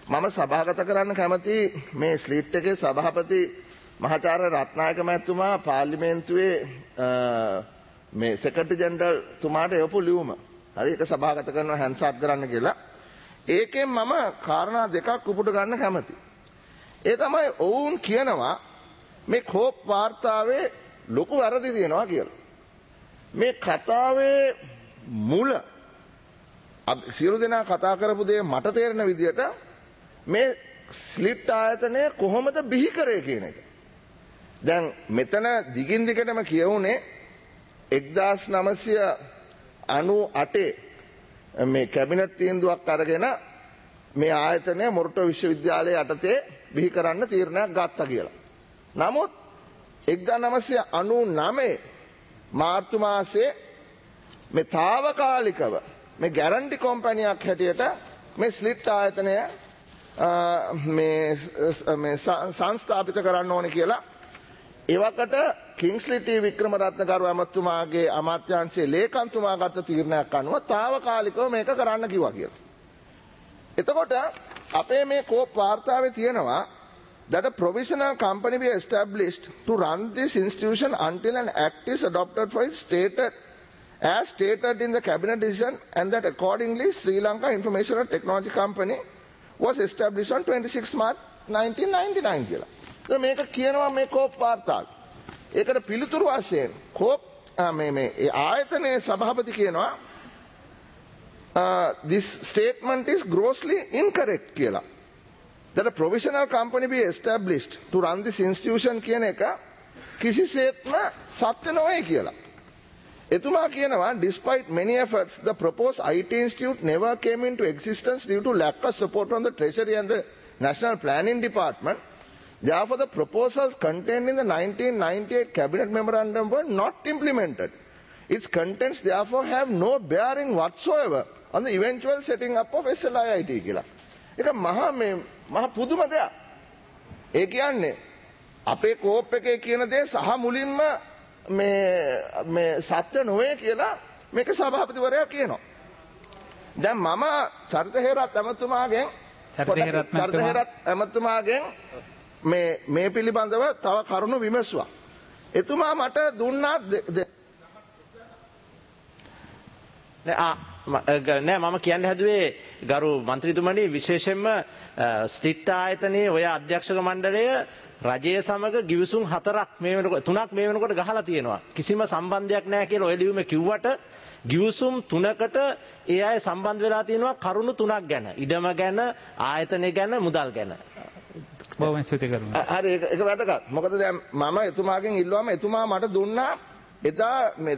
මම සභාගත කරන්න කැමති මේ ස්ලිට් එකේ සභාපති මහාචාර්ය රත්නායක මහත්මයා පාර්ලිමේන්තුවේ මේ සෙක්‍රටරි ජෙනරල් තුමාට එවපු ලියුම. හරි ඒක සභාගත කරනවා හැන්ඩ්ස් කරන්න කියලා. ඒකෙන් මම කාරණා දෙකක් උපුට ගන්න කැමතියි. ඒ තමයි ඔවුන් කියනවා මේ කෝප් වාර්තාවේ ලොකු වැරදි තියෙනවා කියලා. මේ කතාවේ මුල සියලු දෙනා කතා කරපු දේ මට තේරෙන විදිහට මේ ස්ලිට් ආයතනය කොහොමද බිහි කරේ කියන එක. දැන් මෙතන දිගින් දිගටම කියවුනේ එක්දාස් නවසිය අනූ අටේ මේ කැබිනට් තීන්දුවක් අරගෙන මේ ආයතනය මොරටු විශ්වවිද්‍යාලයේ යටතේ බිහි කරන්න තීරණයක් ගත්තා කියලා. නමුත් එක්දාස් නවසිය අනූ නවයේ මාර්තු මාසයේ මේ తాවකාලිකව මේ ගැරන්ටි කම්පැනියක් හැටියට මේ ස්ලිට් ආයතනය මේ මේ සංස්ථාපිත කරන්න ඕනේ කියලා එවකට කිංස්ලි ටී වික්‍රමරත්න කරු ඇමතුමාගේ අමාත්‍යාංශයේ ලේකම්තුමා ගත්ත තීරණයක් අනුව తాවකාලිකව මේක කරන්න කිව්වා කියලා. එතකොට අපේ මේ කෝප් වාර්තාවේ තියෙනවා that a provisional company be established to run this institution until an act is adopted for its stated as stated in the cabinet decision, and that accordingly Sri Lanka Information and Technology Company was established on twenty-sixth March nineteen ninety-nine කියලා. ඒක මේක කියනවා මේ COPE වාර්තාව. ඒකට පිළිතුරු වශයෙන් COPE මේ මේ ආයතනයේ සභාපති කියනවා this statement is grossly incorrect කියලා. That a provisional company be established to run this institution කියන එක කිසිසේත්ම සත්‍ය නොවේ කියලා. එතුමා කියනවා despite many efforts the proposed I T institute never came into existence due to lack of support from the Treasury and the National Planning Department. Therefore the proposals contained in the nineteen ninety-eight cabinet memorandum were not implemented. Its contents therefore have no bearing whatsoever on the eventual setting up of S L I I T කියලා. ඒක මහා මේ මහා පුදුම දෙයක්. ඒ කියන්නේ අපේ COPE එකේ කියන දේ සහ මුලින්ම මේ මේ සත්‍ය නොවේ කියලා මේක සභාපතිවරයා කියනවා. දැන් මම චරිත හේරත් ඇමතුමාගෙන් චරිත හේරත් ඇමතුමාගෙන් මේ මේ පිළිබඳව තව කරුණු විමසුවා. එතුමා මට දුන්නා නෑ මම කියන්න හැදුවේ ගරු මන්ත්‍රීතුමනි විශේෂයෙන්ම ස්ලිට් ආයතනයේ ඔය අධ්‍යක්ෂක මණ්ඩලය රජයේ සමග ගිවිසුම් හතරක් මේ වෙනකොට තුනක් මේ වෙනකොට ගහලා තියෙනවා. කිසිම සම්බන්ධයක් නැහැ කියලා ඔය ලියුමේ කිව්වට ගිවිසුම් තුනකට ඒ අය සම්බන්ධ වෙලා තියෙනවා කරුණු තුනක් ගැන. ඉඩම ගැන, ආයතනය ගැන, මුදල් ගැන. බොහොම ස්තුති කරනවා. හරි ඒක ඒක වැදගත්. මොකද දැන් මම එතුමාගෙන් ඉල්ලුවාම එතුමා මට දුන්නා එදා මේ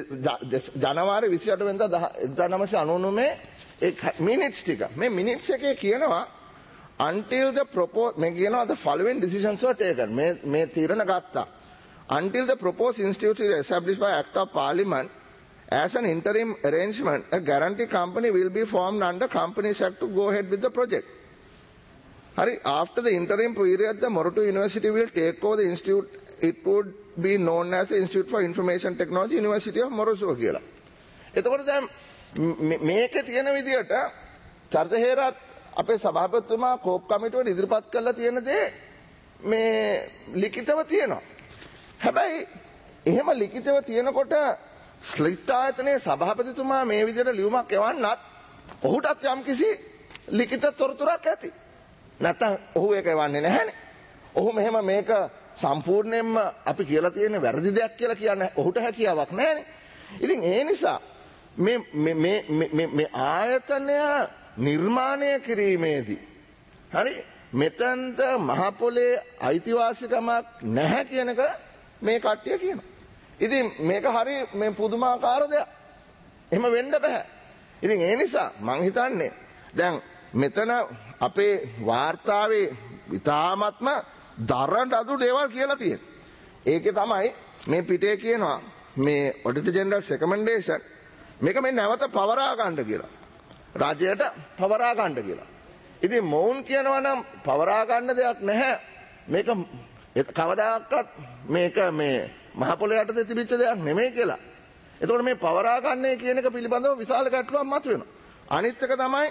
ජනවාරි විසිඅට වෙනිදා එක්දාස් නවසිය අනූ නවයේ ඒ මිනිට්ස් ටික. මේ මිනිට්ස් එකේ කියනවා until the proposed මේ කියනවා the following decisions were taken. මේ මේ තීරණ ගත්තා. Until the proposed institute is established by act of parliament as an interim arrangement, a guarantee company will be formed under Companies Act to go ahead with the project. Hari, after the interim period, the Morato University will take over the institute. It would be known as the Institute for Information Technology, University of Morozova කියලා. එතකොට දැන් මේකේ තියෙන විදිහට චරිත හේරත් අපේ සභාපතිතුමා COPE කමිටුවට ඉදිරිපත් කරලා තියෙන දේ මේ ලිඛිතව තියෙනවා. හැබැයි එහෙම ලිඛිතව තියෙනකොට ස්ලිට් ආයතනයේ සභාපතිතුමා මේ විදිහට ලියුමක් එවන්නත් ඔහුටත් යම්කිසි ලිඛිත තොරතුරක් ඇති. නැත්නම් ඔහු ඒක එවන්නේ නැහැනේ. ඔහු මෙහෙම මේක සම්පූර්ණයෙන්ම අපි කියලා තියෙන වැරදි දෙයක් කියලා කියන්නේ ඔහුට හැකියාවක් නැහැනේ. ඉතින් ඒ නිසා මේ මේ මේ මේ ආයතනය නිර්මාණය කිරීමේදී හරි මෙතනද මහ පොලේ අයිතිවාසිකමක් නැහැ කියන එක මේ කට්ටිය කියනවා. ඉතින් මේක හරි මේ පුදුමාකාර දෙයක්. එහෙම වෙන්න බෑ. ඉතින් ඒ නිසා මං හිතන්නේ දැන් මෙතන අපේ වාර්තාවේ ඉතාමත්ම දරණ අඩු දේවල් කියලා තියෙනවා. ඒකේ තමයි මේ පිටේ කියනවා මේ ඔඩිටර් ජෙනරල්ස් රෙකමෙන්ඩේෂන් මේක මේ නැවත පවරා ගන්න කියලා. රජයට පවරා ගන්න කියලා. ඉතින් මොවුන් කියනවා නම් පවරා ගන්න දෙයක් නැහැ. මේක කවදාකවත් මේක මේ මහ පොළොව යටතේ තිබිච්ච දෙයක් නෙමෙයි කියලා. එතකොට මේ පවරා ගන්නේ කියන එක පිළිබඳව විශාල ගැටලුවක් මතුවෙනවා. අනිත් එක තමයි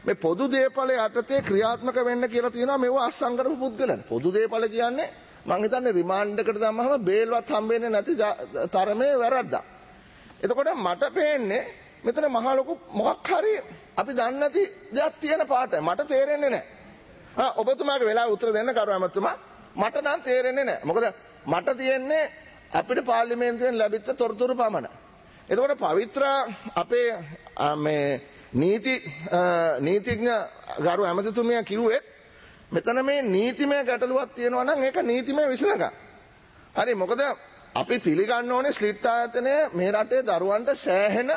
මේ පොදු දේපල යටතේ ක්‍රියාත්මක වෙන්න කියලා තියෙනවා මේව අස්සම් කරපු පුද්ගලයන්. පොදු දේපල කියන්නේ මං හිතන්නේ රිමාන්ඩ් එකට දැම්මම බේල්වත් හම්බෙන්නේ නැති තරමේ වැරද්දක්. එතකොට මට පේන්නේ මෙතන මහා ලොකු මොකක් හරි අපි දන්නේ නැති දෙයක් තියෙන පාටයි. මට තේරෙන්නේ නැහැ. ආ ඔබතුමාගේ වෙලාව උත්තර දෙන්න කරු ඇමතුමා. මට නම් තේරෙන්නේ නැහැ. මොකද මට තියෙන්නේ අපිට පාර්ලිමේන්තුවෙන් ලැබිච්ච තොරතුරු පමණයි. එතකොට පවිත්‍ර අපේ මේ නීති නීතිඥ ගරු ඇමතිතුමිය කිව්වේ මෙතන මේ නීතිමය ගැටලුවක් තියෙනවා නම් ඒක නීතිමය විසඳගන්න. හරි මොකද අපි පිළිගන්න ඕනේ ස්ලිට් ආයතනය මේ රටේ දරුවන්ට සෑහෙන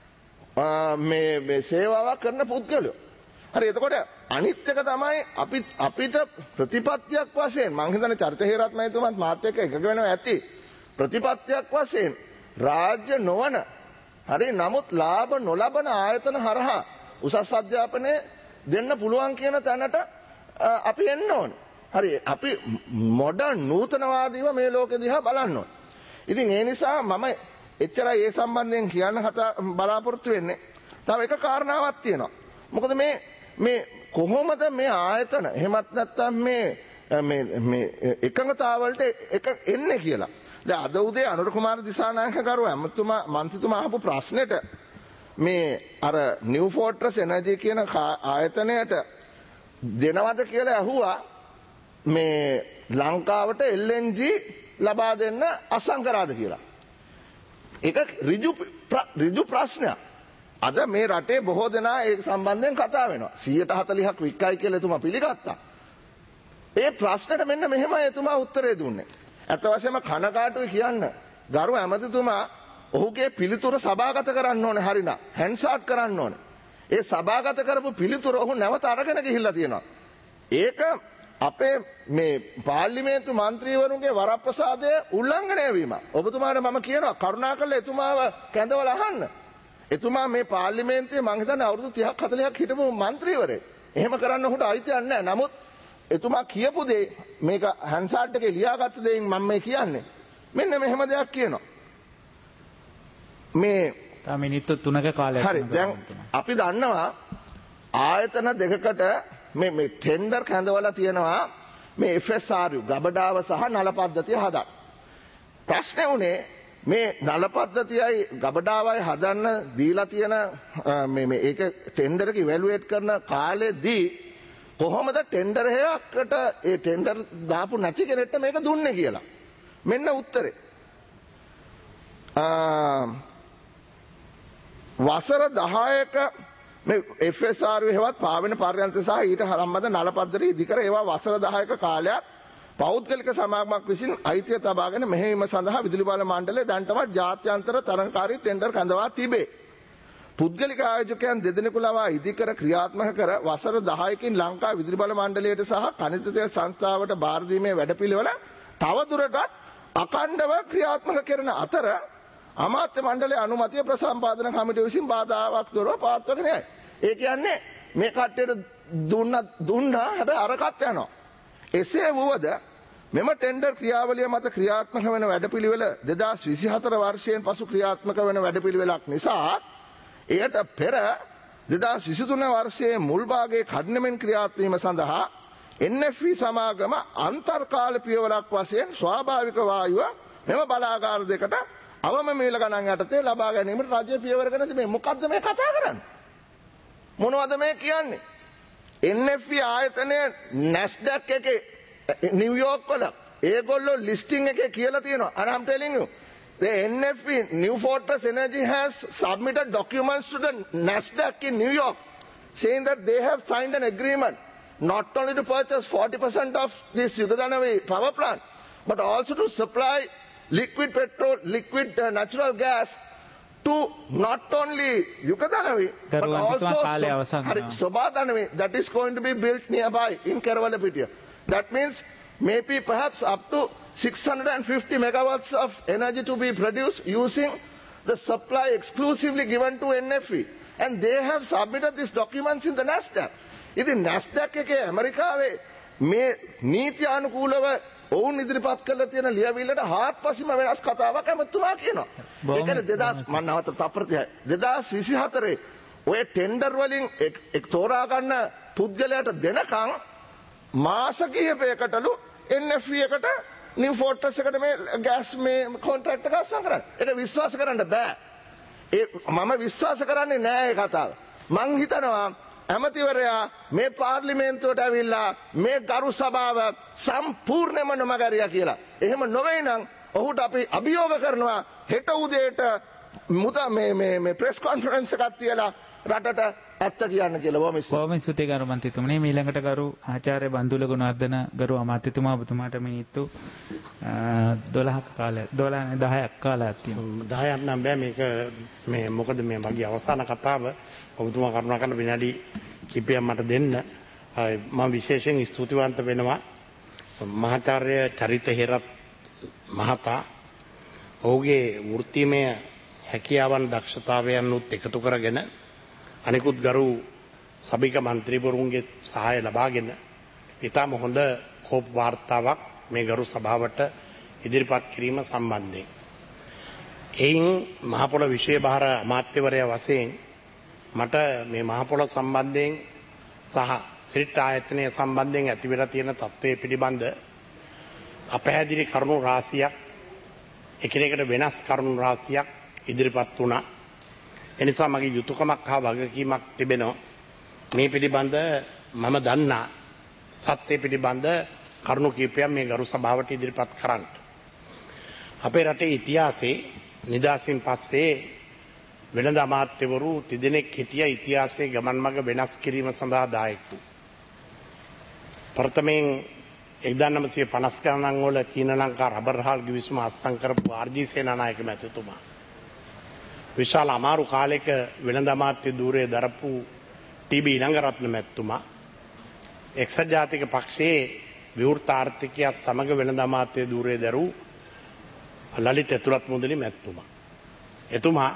මේ මේ සේවාවක් කරන පුද්ගලයෝ. හරි එතකොට අනිත් එක තමයි අපි අපිට ප්‍රතිපත්තියක් වශයෙන් මං හිතන්නේ චරිත හේරත් මහතුමත් මාත් එක්ක එකග වෙනවා ඇති. ප්‍රතිපත්තියක් වශයෙන් රාජ්‍ය නොවන හරි නමුත් ලාභ නොලබන ආයතන හරහා උසස් අධ්‍යාපනය දෙන්න පුළුවන් කියන තැනට අපි එන්න ඕන. හරි අපි මොඩර්න් නූතනවාදීව මේ ලෝකෙ දිහා බලන්න ඕන. ඉතින් ඒ නිසා මම එච්චරයි ඒ සම්බන්ධයෙන් කියන්න කතා බලාපොරොත්තු වෙන්නේ. තව එක කාරණාවක් තියෙනවා. මොකද මේ මේ කොහොමද මේ ආයතන එහෙමත් නැත්නම් මේ මේ මේ එකඟතාවලට එක එන්නේ කියලා. දැන් අද උදේ අනුර කුමාර දිසානායක කරු ඇමතුමා මන්ත්‍රීතුමා අහපු ප්‍රශ්නෙට මේ අර නිව් ෆෝර්ට්‍රස් එනර්ජි කියන ආයතනයට දෙනවද කියලා ඇහුවා මේ ලංකාවට එල් එන් ජී ලබා දෙන්න අසං කරාද කියලා. ඒක ඍජු ඍජු ප්‍රශ්නයක්. අද මේ රටේ බොහෝ දෙනා ඒ සම්බන්ධයෙන් කතා වෙනවා. සියයට හතළිහක් වික්කයි කියලා එතුමා පිළිගත්තා. ඒ ප්‍රශ්නෙට මෙන්න මෙහෙමයි එතුමා උත්තරේ දුන්නේ. ඇත්ත වශයෙන්ම කනකාටුයි කියන්න ගරු ඇමතිතුමා ඔහුගේ පිළිතුර සභාගත කරන්න ඕනේ හරිනම් හැන්ඩ්සාට් කරන්න ඕනේ. ඒ සභාගත කරපු පිළිතුර ඔහු නැවත අරගෙන ගිහිල්ලා තියෙනවා. ඒක අපේ මේ පාර්ලිමේන්තු මන්ත්‍රීවරුන්ගේ වරප්‍රසාදය උල්ලංඝනය වීම. ඔබතුමාට මම කියනවා කරුණාකරලා එතුමාව කැඳවලා අහන්න. එතුමා මේ පාර්ලිමේන්තුවේ මං හිතන්නේ අවුරුදු තිහක් හතළිහක් හිටපු මන්ත්‍රීවරයෙක්. එහෙම කරන්න ඔහුට අයිතියක් නැහැ. නමුත් එතුමා කියපු දේ මේක හැන්සාට් එකේ ලියාගත්ත දෙයින් මම මේ කියන්නේ. මෙන්න මෙහෙම දෙයක් කියනවා. මේ තා මිනිත්තු තුනක කාලයක් හරි දැන් අපි දන්නවා ආයතන දෙකකට මේ මේ ටෙන්ඩර් කැඳවලා තියෙනවා මේ එෆ් එස් ආර් යු ගබඩාව සහ නල පද්ධතිය හදන්න. ප්‍රශ්නේ උනේ මේ නල පද්ධතියයි ගබඩාවයි හදන්න දීලා තියෙන මේ මේ ඒක ටෙන්ඩර් එක ඉවැලුවේට් කරන කාලෙදී කොහොමද ටෙන්ඩර් එකකට ඒ ටෙන්ඩර් දාපු නැති කෙනෙක්ට මේක දුන්නේ කියලා. මෙන්න උත්තරේ. වසර දහයක මේ එෆ් එස් ආර් යු හෙවත් පාවෙන පර්යන්ත සහ ඊට සම්බන්ධ නල පද්ධතිය ඉදිකර ඒවා වසර දහයක කාලයක් පෞද්ගලික සමාගමක් විසින් අයිතිය තබාගෙන මෙහෙයීම සඳහා විදුලි බල මණ්ඩලය දැන්ටමත් ජාත්‍යන්තර තරංකාරී ටෙන්ඩර් කැඳවා තිබේ. පුද්ගලික ආයෝජකයන් දෙදෙනෙකු ලවා ඉදිකර ක්‍රියාත්මක කර වසර දහයකින් ලංකා විදුලි බල මණ්ඩලයට සහ khනිජ තෙල් සංස්ථාවට බාර දීමේ වැඩපිළිවෙල තවදුරටත් අඛණ්ඩව ක්‍රියාත්මක කරන අතර අමාත්‍ය මණ්ඩලයේ අනුමැතිය ප්‍රසම්පාදන කමිටුව විසින් බාධාවක් දොරව පවත්වාගෙන යයි. ඒ කියන්නේ මේ කට්ටියට දුන්න දුන්නා හැබැයි අරකට යනවා. එසේ වුවද මෙම ටෙන්ඩර් ක්‍රියාවලිය මත ක්‍රියාත්මක වන වැඩපිළිවෙල දෙදහස් විසිහතර වර්ෂයෙන් පසු ක්‍රියාත්මක වන වැඩපිළිවෙලක් නිසා එයට පෙර දෙදහස් විසිතුන වර්ෂයේ මුල් භාගයේ කඩිනමෙන් ක්‍රියාත්මක වීම සඳහා එන් එෆ් ඊ සමාගම අන්තර්කාල පියවරක් වශයෙන් ස්වාභාවික වායුව මෙම බලාගාර දෙකට අවම මිල ගණන් යටතේ ලබා ගැනීමට රජය පියවර ගෙන තිබේ. මොකද්ද මේ කතා කරන්නේ? මොනවද මේ කියන්නේ? එන් එෆ් ඊ ආයතනය නැස්ඩැක් එකේ නිව්යෝර්ක් වල ඒගොල්ලෝ ලිස්ටිං එකේ කියලා තියෙනවා. and I'm telling you the N F E New Fortress Energy has submitted documents to the NASDAQ in New York saying that they have signed an agreement not only to purchase forty percent of this Yugadanavi power plant but also to supply liquid petrol, liquid uh, natural gas to not only Yugadanavi but also Sobadanavi that is going to be built nearby in Kerawalapitiya. That means maybe perhaps up to six hundred fifty megawatts of energy to be produced using the supply exclusively given to N F E. And they have submitted these documents in the NASDAQ. In the NASDAQ එකේ ඇමරිකාවේ මේ නීති අනුකූලව ඔවුන් ඉදිරිපත් කළ තියෙන ලියවිල්ලට හාත්පසින්ම වෙනස් කතාවක් ඇමතුමා කියනවා. ඒ කියන්නේ දෙදහස් මම නවත තප්‍රතිය දෙදහස් විසිහතරේ ඔය ටෙන්ඩර් වලින් තෝරා ගන්න පුද්ගලයාට දෙනකන් මාස කිහිපයකටලු එන් එෆ් ඊ එකට නිව් ෆෝර්ට්‍රස් එකට මේ ගෑස් මේ කොන්ට්‍රැක්ට් එක අස්සම් කරන්න. ඒක විශ්වාස කරන්න බෑ. ඒ මම විශ්වාස කරන්නේ නෑ ඒ කතාව. මං හිතනවා ඇමතිවරයා මේ පාර්ලිමේන්තුවට ඇවිල්ලා මේ ගරු සභාව සම්පූර්ණයෙන්ම නොමගරියා කියලා. එහෙම නොවේ නම් ඔහුට අපි අභියෝග කරනවා හෙට උදේට මුදා මේ මේ මේ ප්‍රෙස් කොන්ෆරන්ස් එකක් තියලා රටට ඇත්ත කියන්න කියලා. බොහොම ස්තුතියි. බොහොම ස්තුතියි ගරු මන්ත්‍රීතුමනි. මීළඟට ගරු ආචාර්ය බන්දුල ගුණවර්ධන ගරු අමාත්‍යතුමා ඔබතුමාට මිනිත්තු දොළහක කාලයක් දොළහ දහයක් කාලයක් තියෙනවා. දහයක් නම් බෑ මේක මේ මොකද මේ මගේ අවසාන කතාව ඔබතුමා කරුණාකරලා විනාඩි කිහිපයක් මට දෙන්න. මම විශේෂයෙන් ස්තුතිවන්ත වෙනවා මහාචාර්ය චරිත හේරත් මහතා. ඔහුගේ වෘත්තීමය හැකියාවන් දක්ෂතාවයන් උත් එකතු කරගෙන අනිකුත් ගරු සභික මන්ත්‍රීවරුන්ගේ සහාය ලබාගෙන ඉතාම හොඳ කෝප් වාර්තාවක් මේ ගරු සභාවට ඉදිරිපත් කිරීම සම්බන්ධයෙන්. එයින් මහපොළ විෂය භාර අමාත්‍යවරයා වශයෙන් මට මේ මහපොළ සම්බන්ධයෙන් සහ සිරිට් ආයතනය සම්බන්ධයෙන් ඇතිවෙලා තියෙන තත්ත්වය පිළිබඳ අපහැදිලි කරුණු රාශියක් එකිනෙකට වෙනස් කරුණු රාශියක් ඉදිරිපත් වුණා. එනිසා මගේ යුතුයකමක් හා වගකීමක් තිබෙනවා මේ පිළිබඳ මම දන්නා සත්‍ය පිළිබඳ කරුණු කීපයක් මේ ගරු සභාවට ඉදිරිපත් කරන්න. අපේ රටේ ඉතිහාසයේ නිදහසින් පස්සේ වෙළඳ අමාත්‍යවරු තිදෙනෙක් හිටියා ඉතිහාසයේ ගමන් මඟ වෙනස් කිරීම සඳහා දායක වූ. ප්‍රථමයෙන් එක්දාස් නවසිය පනස් ගණන් වල චීන ලංකා රබර් හාල් ගිවිසුම අත්සන් කරපු ආර් ජී සේනානායක මැතිතුමා විශාල අමාරු කාලයක වෙළඳ අමාත්‍ය ධූරයේ දරපු ටී බී ඊළඟරත්න මැතිතුමා එක්සත් ජාතික පක්ෂයේ විවෘත ආර්ථිකය සමග වෙළඳ අමාත්‍ය ධූරයේ දරූ ලලිත් ඇතුළත් මුදලි මැතිතුමා. එතුමා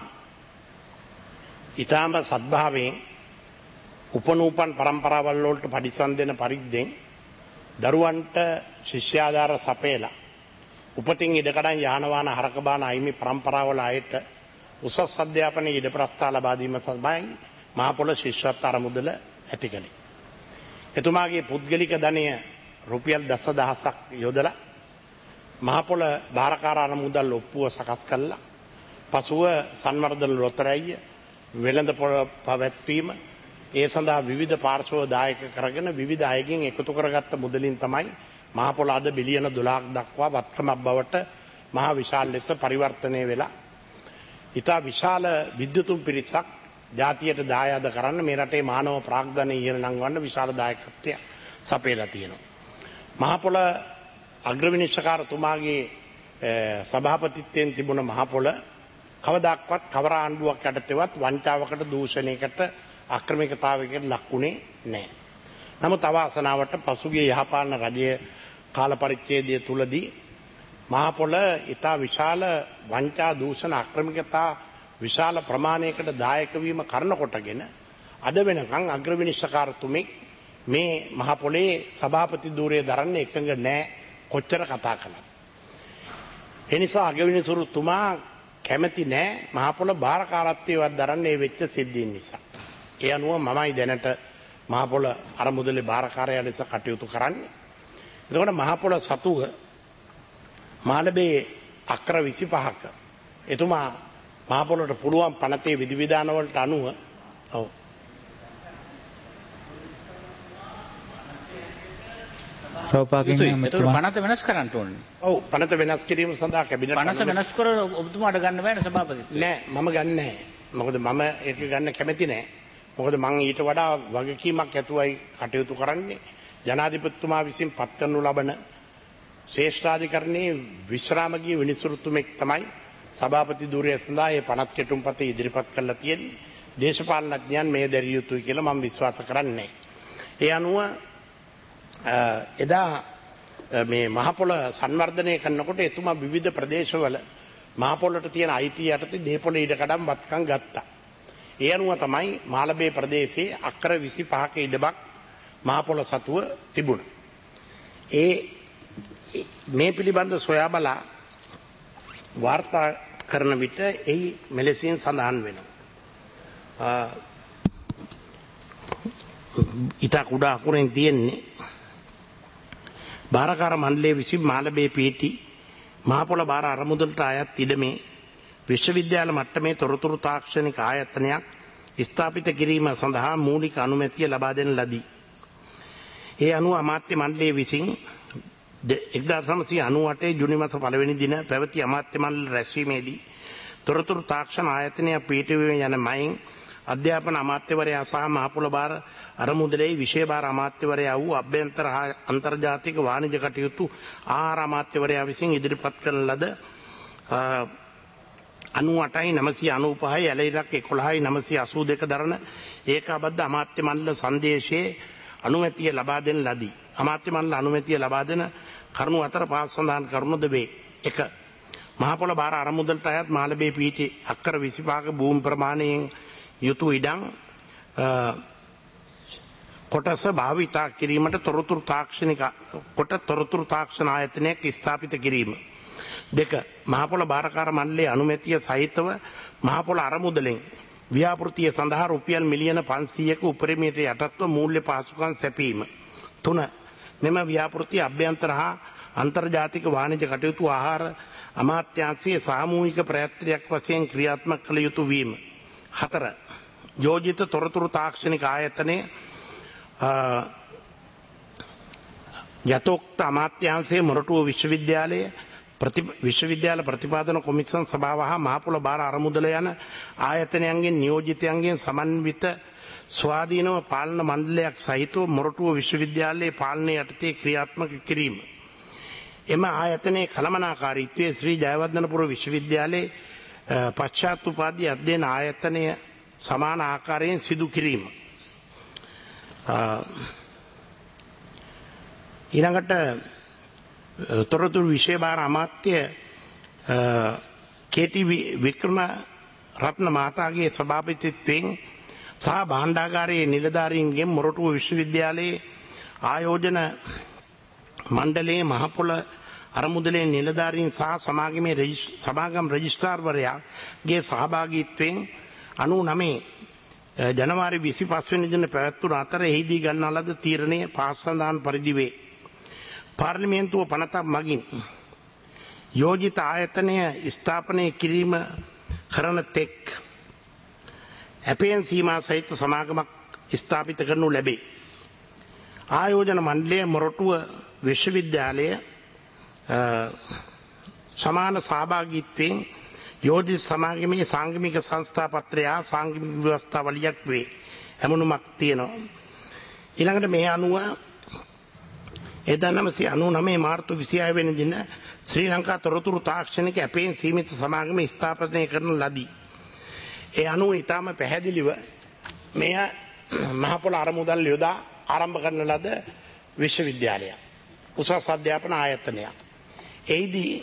ඊටාම සද්භාවයෙන් උපනූපන් පරම්පරාවල් වලට පරිසම් දෙන පරිද්දෙන් දරුවන්ට ශිෂ්‍යාධාර සපයලා උපතින් ඉඩකඩම් යාන වාහන හරක බාන අයිමි පරම්පරාවල අයට උසස් අධ්‍යාපනයේ ඉඩ ප්‍රස්ථා ලබා දීම සඳහායි මහපොළ ශිෂ්‍යත්ව අරමුදල ඇති කළේ. එතුමාගේ පුද්ගලික ධනය රුපියල් දසදහසක් යොදලා මහපොළ භාරකාර අරමුදල් ඔප්පුව සකස් කළා. පසුව සංවර්ධන ලොතරැයිය වෙළඳ පොළ පැවැත්වීම ඒ සඳහා විවිධ පාර්ශ්ව දායක කරගෙන විවිධ අයගෙන් එකතු කරගත්ත මුදලින් තමයි මහපොළ අද බිලියන දොළහක් දක්වා වත්කමක් බවට මහා විශාල ලෙස පරිවර්තනය වෙලා ඉතා විශාල විද්‍යුතුන් පිරිසක් ජාතියට දායාද කරන්න මේ රටේ මානව ප්‍රාග්ධනය ඉහළ නංවන්න විශාල දායකත්වයක් සපයලා තියෙනවා. මහපොළ අග්‍රවිනිශ්චකාරතුමාගේ සභාපතිත්වයෙන් තිබුණ මහපොළ කවදාක්වත් කවර ආණ්ඩුවක් යටතේවත් වංචාවකට දූෂණයකට ආක්‍රමිකතාවයකට ලක්ුණේ නැහැ. නමුත් අවාසනාවට පසුගිය යහපාලන රජයේ කාල පරිච්ඡේදය තුලදී මහපොළ ඉතා විශාල වංචා දූෂණ ආක්‍රමිකතා විශාල ප්‍රමාණයකට දායක වීම කරන කොටගෙන අද වෙනකන් අග්‍රවිනිශ්චකාරතුමෙක් මේ මහපොළේ සභාපති ධූරයේ දරන්න එකඟ නැහැ කොච්චර කතා කළත්. ඒ නිසා අග්‍රවිනිසුරුතුමා කැමති නැහැ මහපොළ භාරකාරත්වයේවත් දරන්නේ වෙච්ච සිද්ධීන් නිසා. ඒ අනුව මමයි දැනට මහපොළ අරමුදලේ භාරකාරයා ලෙස කටයුතු කරන්නේ. එතකොට මහපොළ සතුව මාළඹේ අක්‍ර විසිපහක එතුමා මහපොළට පුළුවන් පනතේ විධිවිධාන වලට අනුව ඔව් සෝපාකින් පනත වෙනස් කරන්න ඕනේ. ඔව් පනත වෙනස් කිරීම සඳහා කැබිනට් පනත වෙනස් කර ඔබතුමාට ගන්න බෑනේ සභාපතිත්වය. නෑ මම ගන්න නැහැ. මොකද මම ඒක ගන්න කැමති නෑ. මොකද මම ඊට වඩා වගකීමක් ඇතුවයි කටයුතු කරන්නේ. ජනාධිපතිතුමා විසින් පත් කරනු ලබන ශ්‍රේෂ්ඨාධිකරණයේ විශ්‍රාමගිය විනිසුරුතුමෙක් තමයි සභාපති ධූරය සඳහා ඒ පනත් කෙටුම්පතේ ඉදිරිපත් කරලා තියෙන්නේ. දේශපාලනඥයන් මේ දැරිය යුතුයි කියලා මම විශ්වාස කරන්නේ. ඒ අනුව එදා මේ මහපොළ සංවර්ධනය කරනකොට එතුමා විවිධ ප්‍රදේශවල මහපොළට තියෙන අයිතිය යටතේ දේපොළ ඉඩකඩම් වත්කම් ගත්තා. ඒ අනුව තමයි මාළඹේ ප්‍රදේශයේ අක්‍ර විසිපහක ඉඩමක් මහපොළ සතුව තිබුණා. ඒ මේ පිළිබඳ සොයා බලා වාර්තා කරන විට එහි මෙලෙසින් සඳහන් වෙනවා. ඉතා කුඩා අකුරෙන් තියෙන්නේ භාරකාර මණ්ඩලයේ විසින් මාළඹේ පිහිටි මහපොළ භාර අරමුදලට අයත් ඉඩමේ විශ්වවිද්‍යාල මට්ටමේ තොරතුරු තාක්ෂණික ආයතනයක් ස්ථාපිත කිරීම සඳහා මූලික අනුමැතිය ලබා දෙන ලදී. ඒ අනුව අමාත්‍ය මණ්ඩලයේ විසින් එක්දාස් නවසිය අනූඅට ජුනි මාස පළවෙනි දින පැවති අමාත්‍ය මණ්ඩල රැස්වීමේදී තොරතුරු තාක්ෂණ ආයතනය පිහිටුවීම යන මයින් අධ්‍යාපන අමාත්‍යවරයා සහ මහපොළ භාර අරමුදලේ විශේෂ භාර අමාත්‍යවරයා වූ අභ්‍යන්තර හා අන්තර්ජාතික වාණිජ කටයුතු ආහාර අමාත්‍යවරයා විසින් ඉදිරිපත් කරන ලද අනූඅටයි නවසිය අනූපහයි ඇලයිරක් එකොළහයි නවසිය අසූ දෙක දරන ඒකාබද්ධ අමාත්‍ය මණ්ඩල සංදේශයේ අනුමැතිය ලබා දෙන ලදී. අමාත්‍ය මණ්ඩල අනුමැතිය ලබා දෙන කරුණු අතර පහක් සඳහන් කරුණුද වේ. එක මහපොළ භාර අරමුදලට අයත් මාළඹේ පිහිටි අක්කර විසිපහක භූමි ප්‍රමාණයෙන් යුතු ඉඩම් කොටස භාවිතා කිරීමට තොරතුරු තාක්ෂණික කොට තොරතුරු තාක්ෂණ ආයතනයක් ස්ථාපිත කිරීම. දෙක මහපොළ භාරකාර මණ්ඩලයේ අනුමැතිය සහිතව මහපොළ අරමුදලෙන් ව්‍යාපෘතිය සඳහා රුපියල් මිලියන පන්සීයක උපරිමයට යටත්ව මූල්‍ය පහසුකම් සැපීම. තුන මෙම ව්‍යාපෘතිය අභ්‍යන්තර හා අන්තර්ජාතික වාණිජ කටයුතු ආහාර අමාත්‍යාංශයේ සාමූහික ප්‍රයත්නයක් වශයෙන් ක්‍රියාත්මක කළ යුතු වීම. හතර යෝජිත තොරතුරු තාක්ෂණික ආයතනයේ යතෝක්ත අමාත්‍යාංශයේ මොරටුව විශ්වවිද්‍යාලයේ විශ්වවිද්‍යාල ප්‍රතිපාදන කොමිසම් සභාව හා මහපොළ භාර අරමුදල යන ආයතනයන්ගෙන් නියෝජිතයන්ගෙන් සමන්විත ස්වාධීනව පාලන මණ්ඩලයක් සහිතව මොරටුව විශ්වවිද්‍යාලයේ පාලනය යටතේ ක්‍රියාත්මක කිරීම. එම ආයතනයේ කළමනාකාරීත්වයේ ශ්‍රී ජයවර්ධනපුර විශ්වවිද්‍යාලයේ පශ්චාත් උපාධි අධ්‍යයන ආයතනය සමාන ආකාරයෙන් සිදු කිරීම. ඊළඟට තොරතුරු විශේෂ භාර අමාත්‍ය කේ.ටී. වික්‍රම රත්න මහතාගේ සභාපතිත්වයෙන් සහ භාණ්ඩාගාරයේ නිලධාරීන්ගෙන් මොරටුව විශ්වවිද්‍යාලයේ ආයෝජන මණ්ඩලයේ මහපොළ අරමුදලේ නිලධාරීන් සහ සමාගමේ සමාගම් රෙජිස්ට්‍රාර්වරයාගේ සහභාගීත්වයෙන් අනූනවය ජනවාරි විසිපහ වෙනි දින පැවැත්වුණු අතර එහිදී ගන්නා ලද තීරණය පහත් සඳහන් පරිදි වේ. පාර්ලිමේන්තුව පනතක් මගින් යෝජිත ආයතනය ස්ථාපනය කිරීම කරන තෙක් ඇපයෙන් සීමා සහිත සමාගමක් ස්ථාපිත කරනු ලැබේ. ආයෝජන මණ්ඩලය මොරටුව විශ්වවිද්‍යාලය සමාන සහභාගීත්වයෙන් යෝජිත සමාගමේ සංගමික සංස්ථා පත්‍රය හා සංගමික ව්‍යවස්ථාවලියක් වේ. හැමනුමක් තියෙනවා. ඊළඟට මේ අනුව එදා නවසිය අනූනවය මාර්තු විසිහය වෙනි දින ශ්‍රී ලංකා තොරතුරු තාක්ෂණික ඇපයෙන් සීමිත සමාගම ස්ථාපනය කරන ලදී. ඒ අනුව ඉතාම පැහැදිලිව මෙය මහපොළ අරමුදල් යොදා ආරම්භ කරන ලද විශ්වවිද්‍යාලයක්. උසස් අධ්‍යාපන ආයතනයක්. එහිදී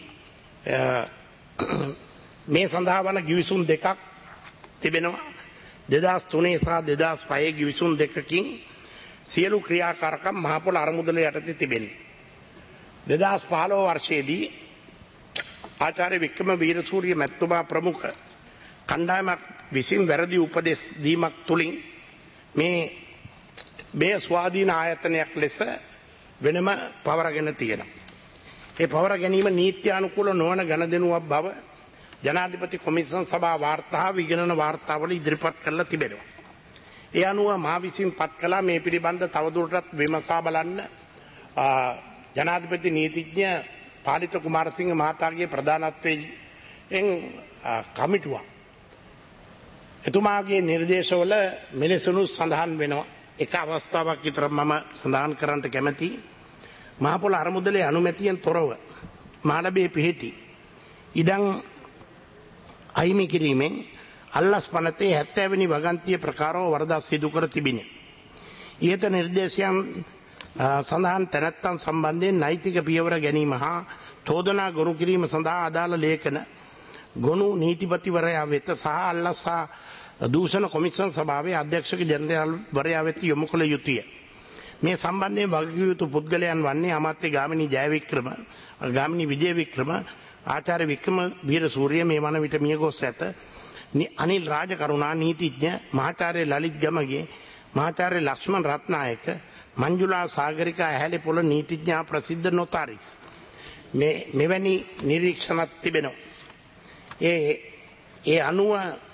මේ සඳහා වන ගිවිසුම් දෙකක් තිබෙනවා. දෙදහස් තුනේ සහ දෙදහස් පහේ ගිවිසුම් දෙකකින් සියලු ක්‍රියාකාරකම් මහපොළ අරමුදල යටතේ තිබෙනවා. දෙදහස් පහළොව වර්ෂයේදී ආචාර්ය වික්‍රම වීරසූරිය මැතිතුමා ප්‍රමුඛ කණ්ඩායමක් විසින් වැරදි උපදෙස් දීමක් තුලින් මේ මේ ස්වාධීන ආයතනයක් ලෙස වෙනම පවරගෙන තියෙනවා. ඒ පවර ගැනීම නීත්‍යානුකූල නොවන ගණදෙනුවක් බව ජනාධිපති කොමිසම් සභා වාර්තා විගණන වාර්තාවල ඉදිරිපත් කරලා තිබෙනවා. ඒ අනුව මා විසින් පත් කළා මේ පිළිබඳ තවදුරටත් විමසා බලන්න ජනාධිපති නීතිඥ පාලිත කුමාරසිංහ මහතාගේ ප්‍රධානත්වයෙන් කමිටුවක්. එතුමාගේ නිර්දේශවල මෙලෙසුණු සඳහන් වෙනවා. එක අවස්ථාවක් විතර මම සඳහන් කරන්නට කැමැති. මහපොළ අරමුදලේ අනුමැතියෙන් තොරව මාළඹේ පිහිටි ඉඩම් අයිමි කිරීමෙන් අල්ලස් පනතේ හැත්තෑ වෙනි වගන්තිය ප්‍රකාරව වරදක් සිදු කර තිබිණි. ඉහත නිර්දේශයන් සඳහන් තැනැත්තන් සම්බන්ධයෙන් නෛතික පියවර ගැනීම හා චෝදනා ගොනු කිරීම සඳහා අදාළ ලේඛන ගොනු නීතිපතිවරයා වෙත සහ අල්ලස් හා දූෂණ කොමිසම් සභාවේ අධ්‍යක්ෂක ජනරාල්වරයා වෙත යොමු කළ යුතුය. මේ සම්බන්ධයෙන් වගකිව යුතු පුද්ගලයන් වන්නේ අමාත්‍ය ගාමිණී ජයවික්‍රම, ගාමිණී විජයවික්‍රම, ආචාර්ය වික්‍රම වීරසූරිය මේ වන විට මියගොස් ඇත, අනිල් රාජකරුණා නීතිඥ, මහාචාර්ය ලලිත් ගමගේ, මහාචාර්ය ලක්ෂ්මන් රත්නායක, මංජුලා සාගරිකා ඇහැලේ පොළ නීතිඥා ප්‍රසිද්ධ නොතාරිස් මේ මෙවැනි නිරීක්ෂණක් තිබෙනවා. ඒ ඒ අනුව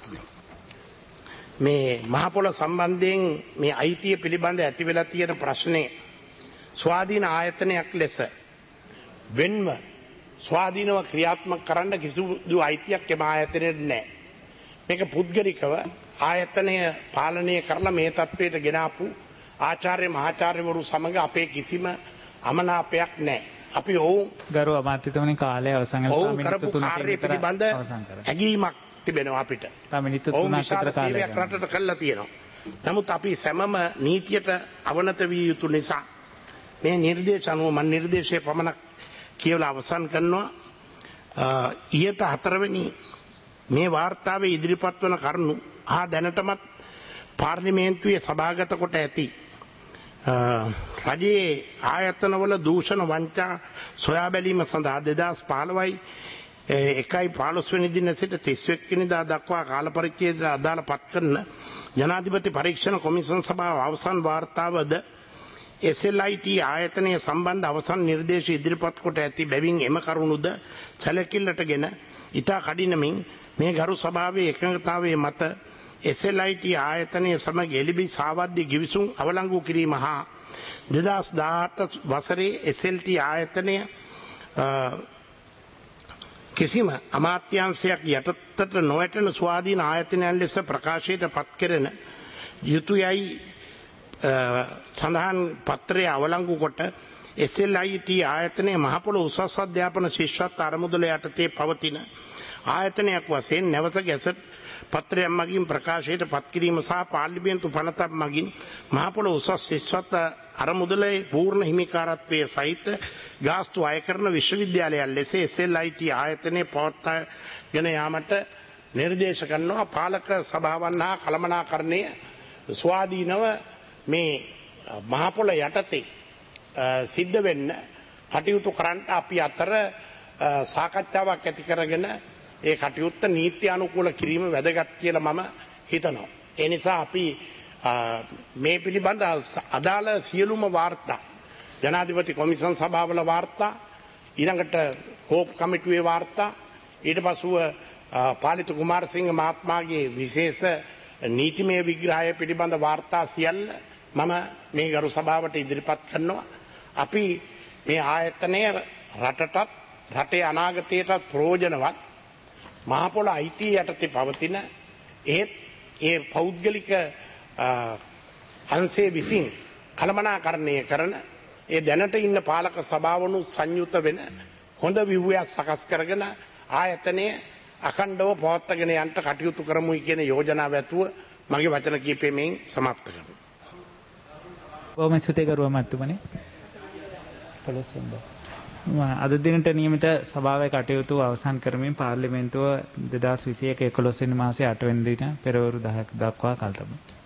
මේ මහපොළ සම්බන්ධයෙන් මේ අයිතිය පිළිබඳ ඇති වෙලා තියෙන ප්‍රශ්නේ ස්වාධීන ආයතනයක් ලෙස වෙන්ව ස්වාධීනව ක්‍රියාත්මක කරන්න කිසිදු අයිතියක් එම ආයතනයට නැහැ. මේක පුද්ගලිකව ආයතනය පාලනය කරලා මේ තත්ත්වයට ගෙනාපු ආචාර්ය මහාචාර්යවරු සමග අපේ කිසිම අමනාපයක් නැහැ. අපි ඔවුන් ගරු අමාත්‍යතුමනි කාලය අවසන් ඔවුන් කරපු කාර්ය පිළිබඳ හැඟීමක් තිබෙනවා අපිට. ඔවුන් විශාල සේවයක් රටට කළා තියෙනවා. නමුත් අපි සැමම නීතියට අවනත විය යුතු නිසා මේ නිර්දේශ අනුව මම නිර්දේශය පමණක් කියවලා අවසන් කරනවා. ඊට හතරවෙනි මේ වාර්තාවේ ඉදිරිපත් වන කරුණු ආ දැනටමත් පාර්ලිමේන්තුවේ සභාගත කොට ඇති රජයේ ආයතනවල දූෂණ වංචා සොයා බැලීම සඳහා දෙදහස් පහළොවයි එකයි පහළොස් වෙනි දින සිට තිස් වෙනිදා දක්වා කාල පරිච්ඡේදය අදාළ පත් කරන ජනාධිපති පරීක්ෂණ කොමිසම් සභාව අවසන් වාර්තාවද එස් එල් ආයි ටී ආයතනය සම්බන්ධ අවසන් නිර්දේශ ඉදිරිපත් කොට ඇති බැවින් එම කරුණුද සැලකිල්ලටගෙන ඉතා කඩිනමින් මේ ගරු සභාවේ එකඟතාවයේ මත එස් එල් ආයි ටී ආයතනය සමග එළිබි සාවද්‍ය ගිවිසුම් අවලංගු කිරීම හා දෙදහස් දාහත වසරේ එස් එල් ටී ආයතනය කිසිම අමාත්‍යාංශයක් යටතට නොවැටෙන ස්වාධීන ආයතනයන් ලෙස ප්‍රකාශයට පත් කෙරෙන යුතුයයි සඳහන් පත්‍රය අවලංගු කොට එස් එල් ආයි ටී ආයතනය මහපොළ උසස් අධ්‍යාපන ශිෂ්‍යත්ව අරමුදල යටතේ පවතින ආයතනයක් වශයෙන් නැවත ගැසට් පත්‍රයක් මගින් ප්‍රකාශයට පත් කිරීම සහ පාර්ලිමේන්තු පනතක් මගින් මහපොළ උසස් ශිෂ්‍යත්ව අරමුදලේ පූර්ණ හිමිකාරත්වයේ සහිත ගාස්තු අය කරන විශ්වවිද්‍යාලයක් ලෙස එස් එල් ආයි ටී ආයතනයේ පවත්වාගෙන යාමට නිර්දේශ කරනවා. පාලක සභාවන් හා කළමනාකරණය ස්වාධීනව මේ මහපොළ යටතේ සිද්ධ වෙන්න කටයුතු කරන්න අපි අතර සාකච්ඡාවක් ඇති කරගෙන ඒ කටයුත්ත නීති අනුකූල කිරීම වැදගත් කියලා මම හිතනවා. ඒ නිසා අපි මේ පිළිබඳ අදාළ සියලුම වාර්තා ජනාධිපති කොමිසම් සභාවල වාර්තා ඊළඟට කෝප් කමිටුවේ වාර්තා ඊට පසුව පාලිත කුමාරසිංහ මහත්මයාගේ විශේෂ නීතිමය විග්‍රහය පිළිබඳ වාර්තා සියල්ල මම මේ ගරු සභාවට ඉදිරිපත් කරනවා. අපි මේ ආයතනය රටටත් රටේ අනාගතයටත් ප්‍රයෝජනවත් මහපොළ අයිතිය යටතේ පවතින ඒත් ඒ පෞද්ගලික අංශයේ විසින් කළමනාකරණය කරන ඒ දැනට ඉන්න පාලක සභාවණු සංයුත වෙන හොඳ ව්‍යුහයක් සකස් කරගෙන ආයතනය අඛණ්ඩව පවත්වාගෙන යන්න කටයුතු කරමුයි කියන යෝජනාව ඇතුව මගේ වචන කීපෙමින් සමාප්ත කරනවා. බොහොම ස්තුතියි ගරු අමාත්‍යතුමනි. පොළොස්වැන්න අද දිනට නියමිත සභාවේ කටයුතු අවසන් කරමින් පාර්ලිමේන්තුව දෙදහස් විසි එක එකොළොස් වෙනි මාසයේ අට වෙනි දින පෙරවරු දහයක් දක්වා කල් තබනවා.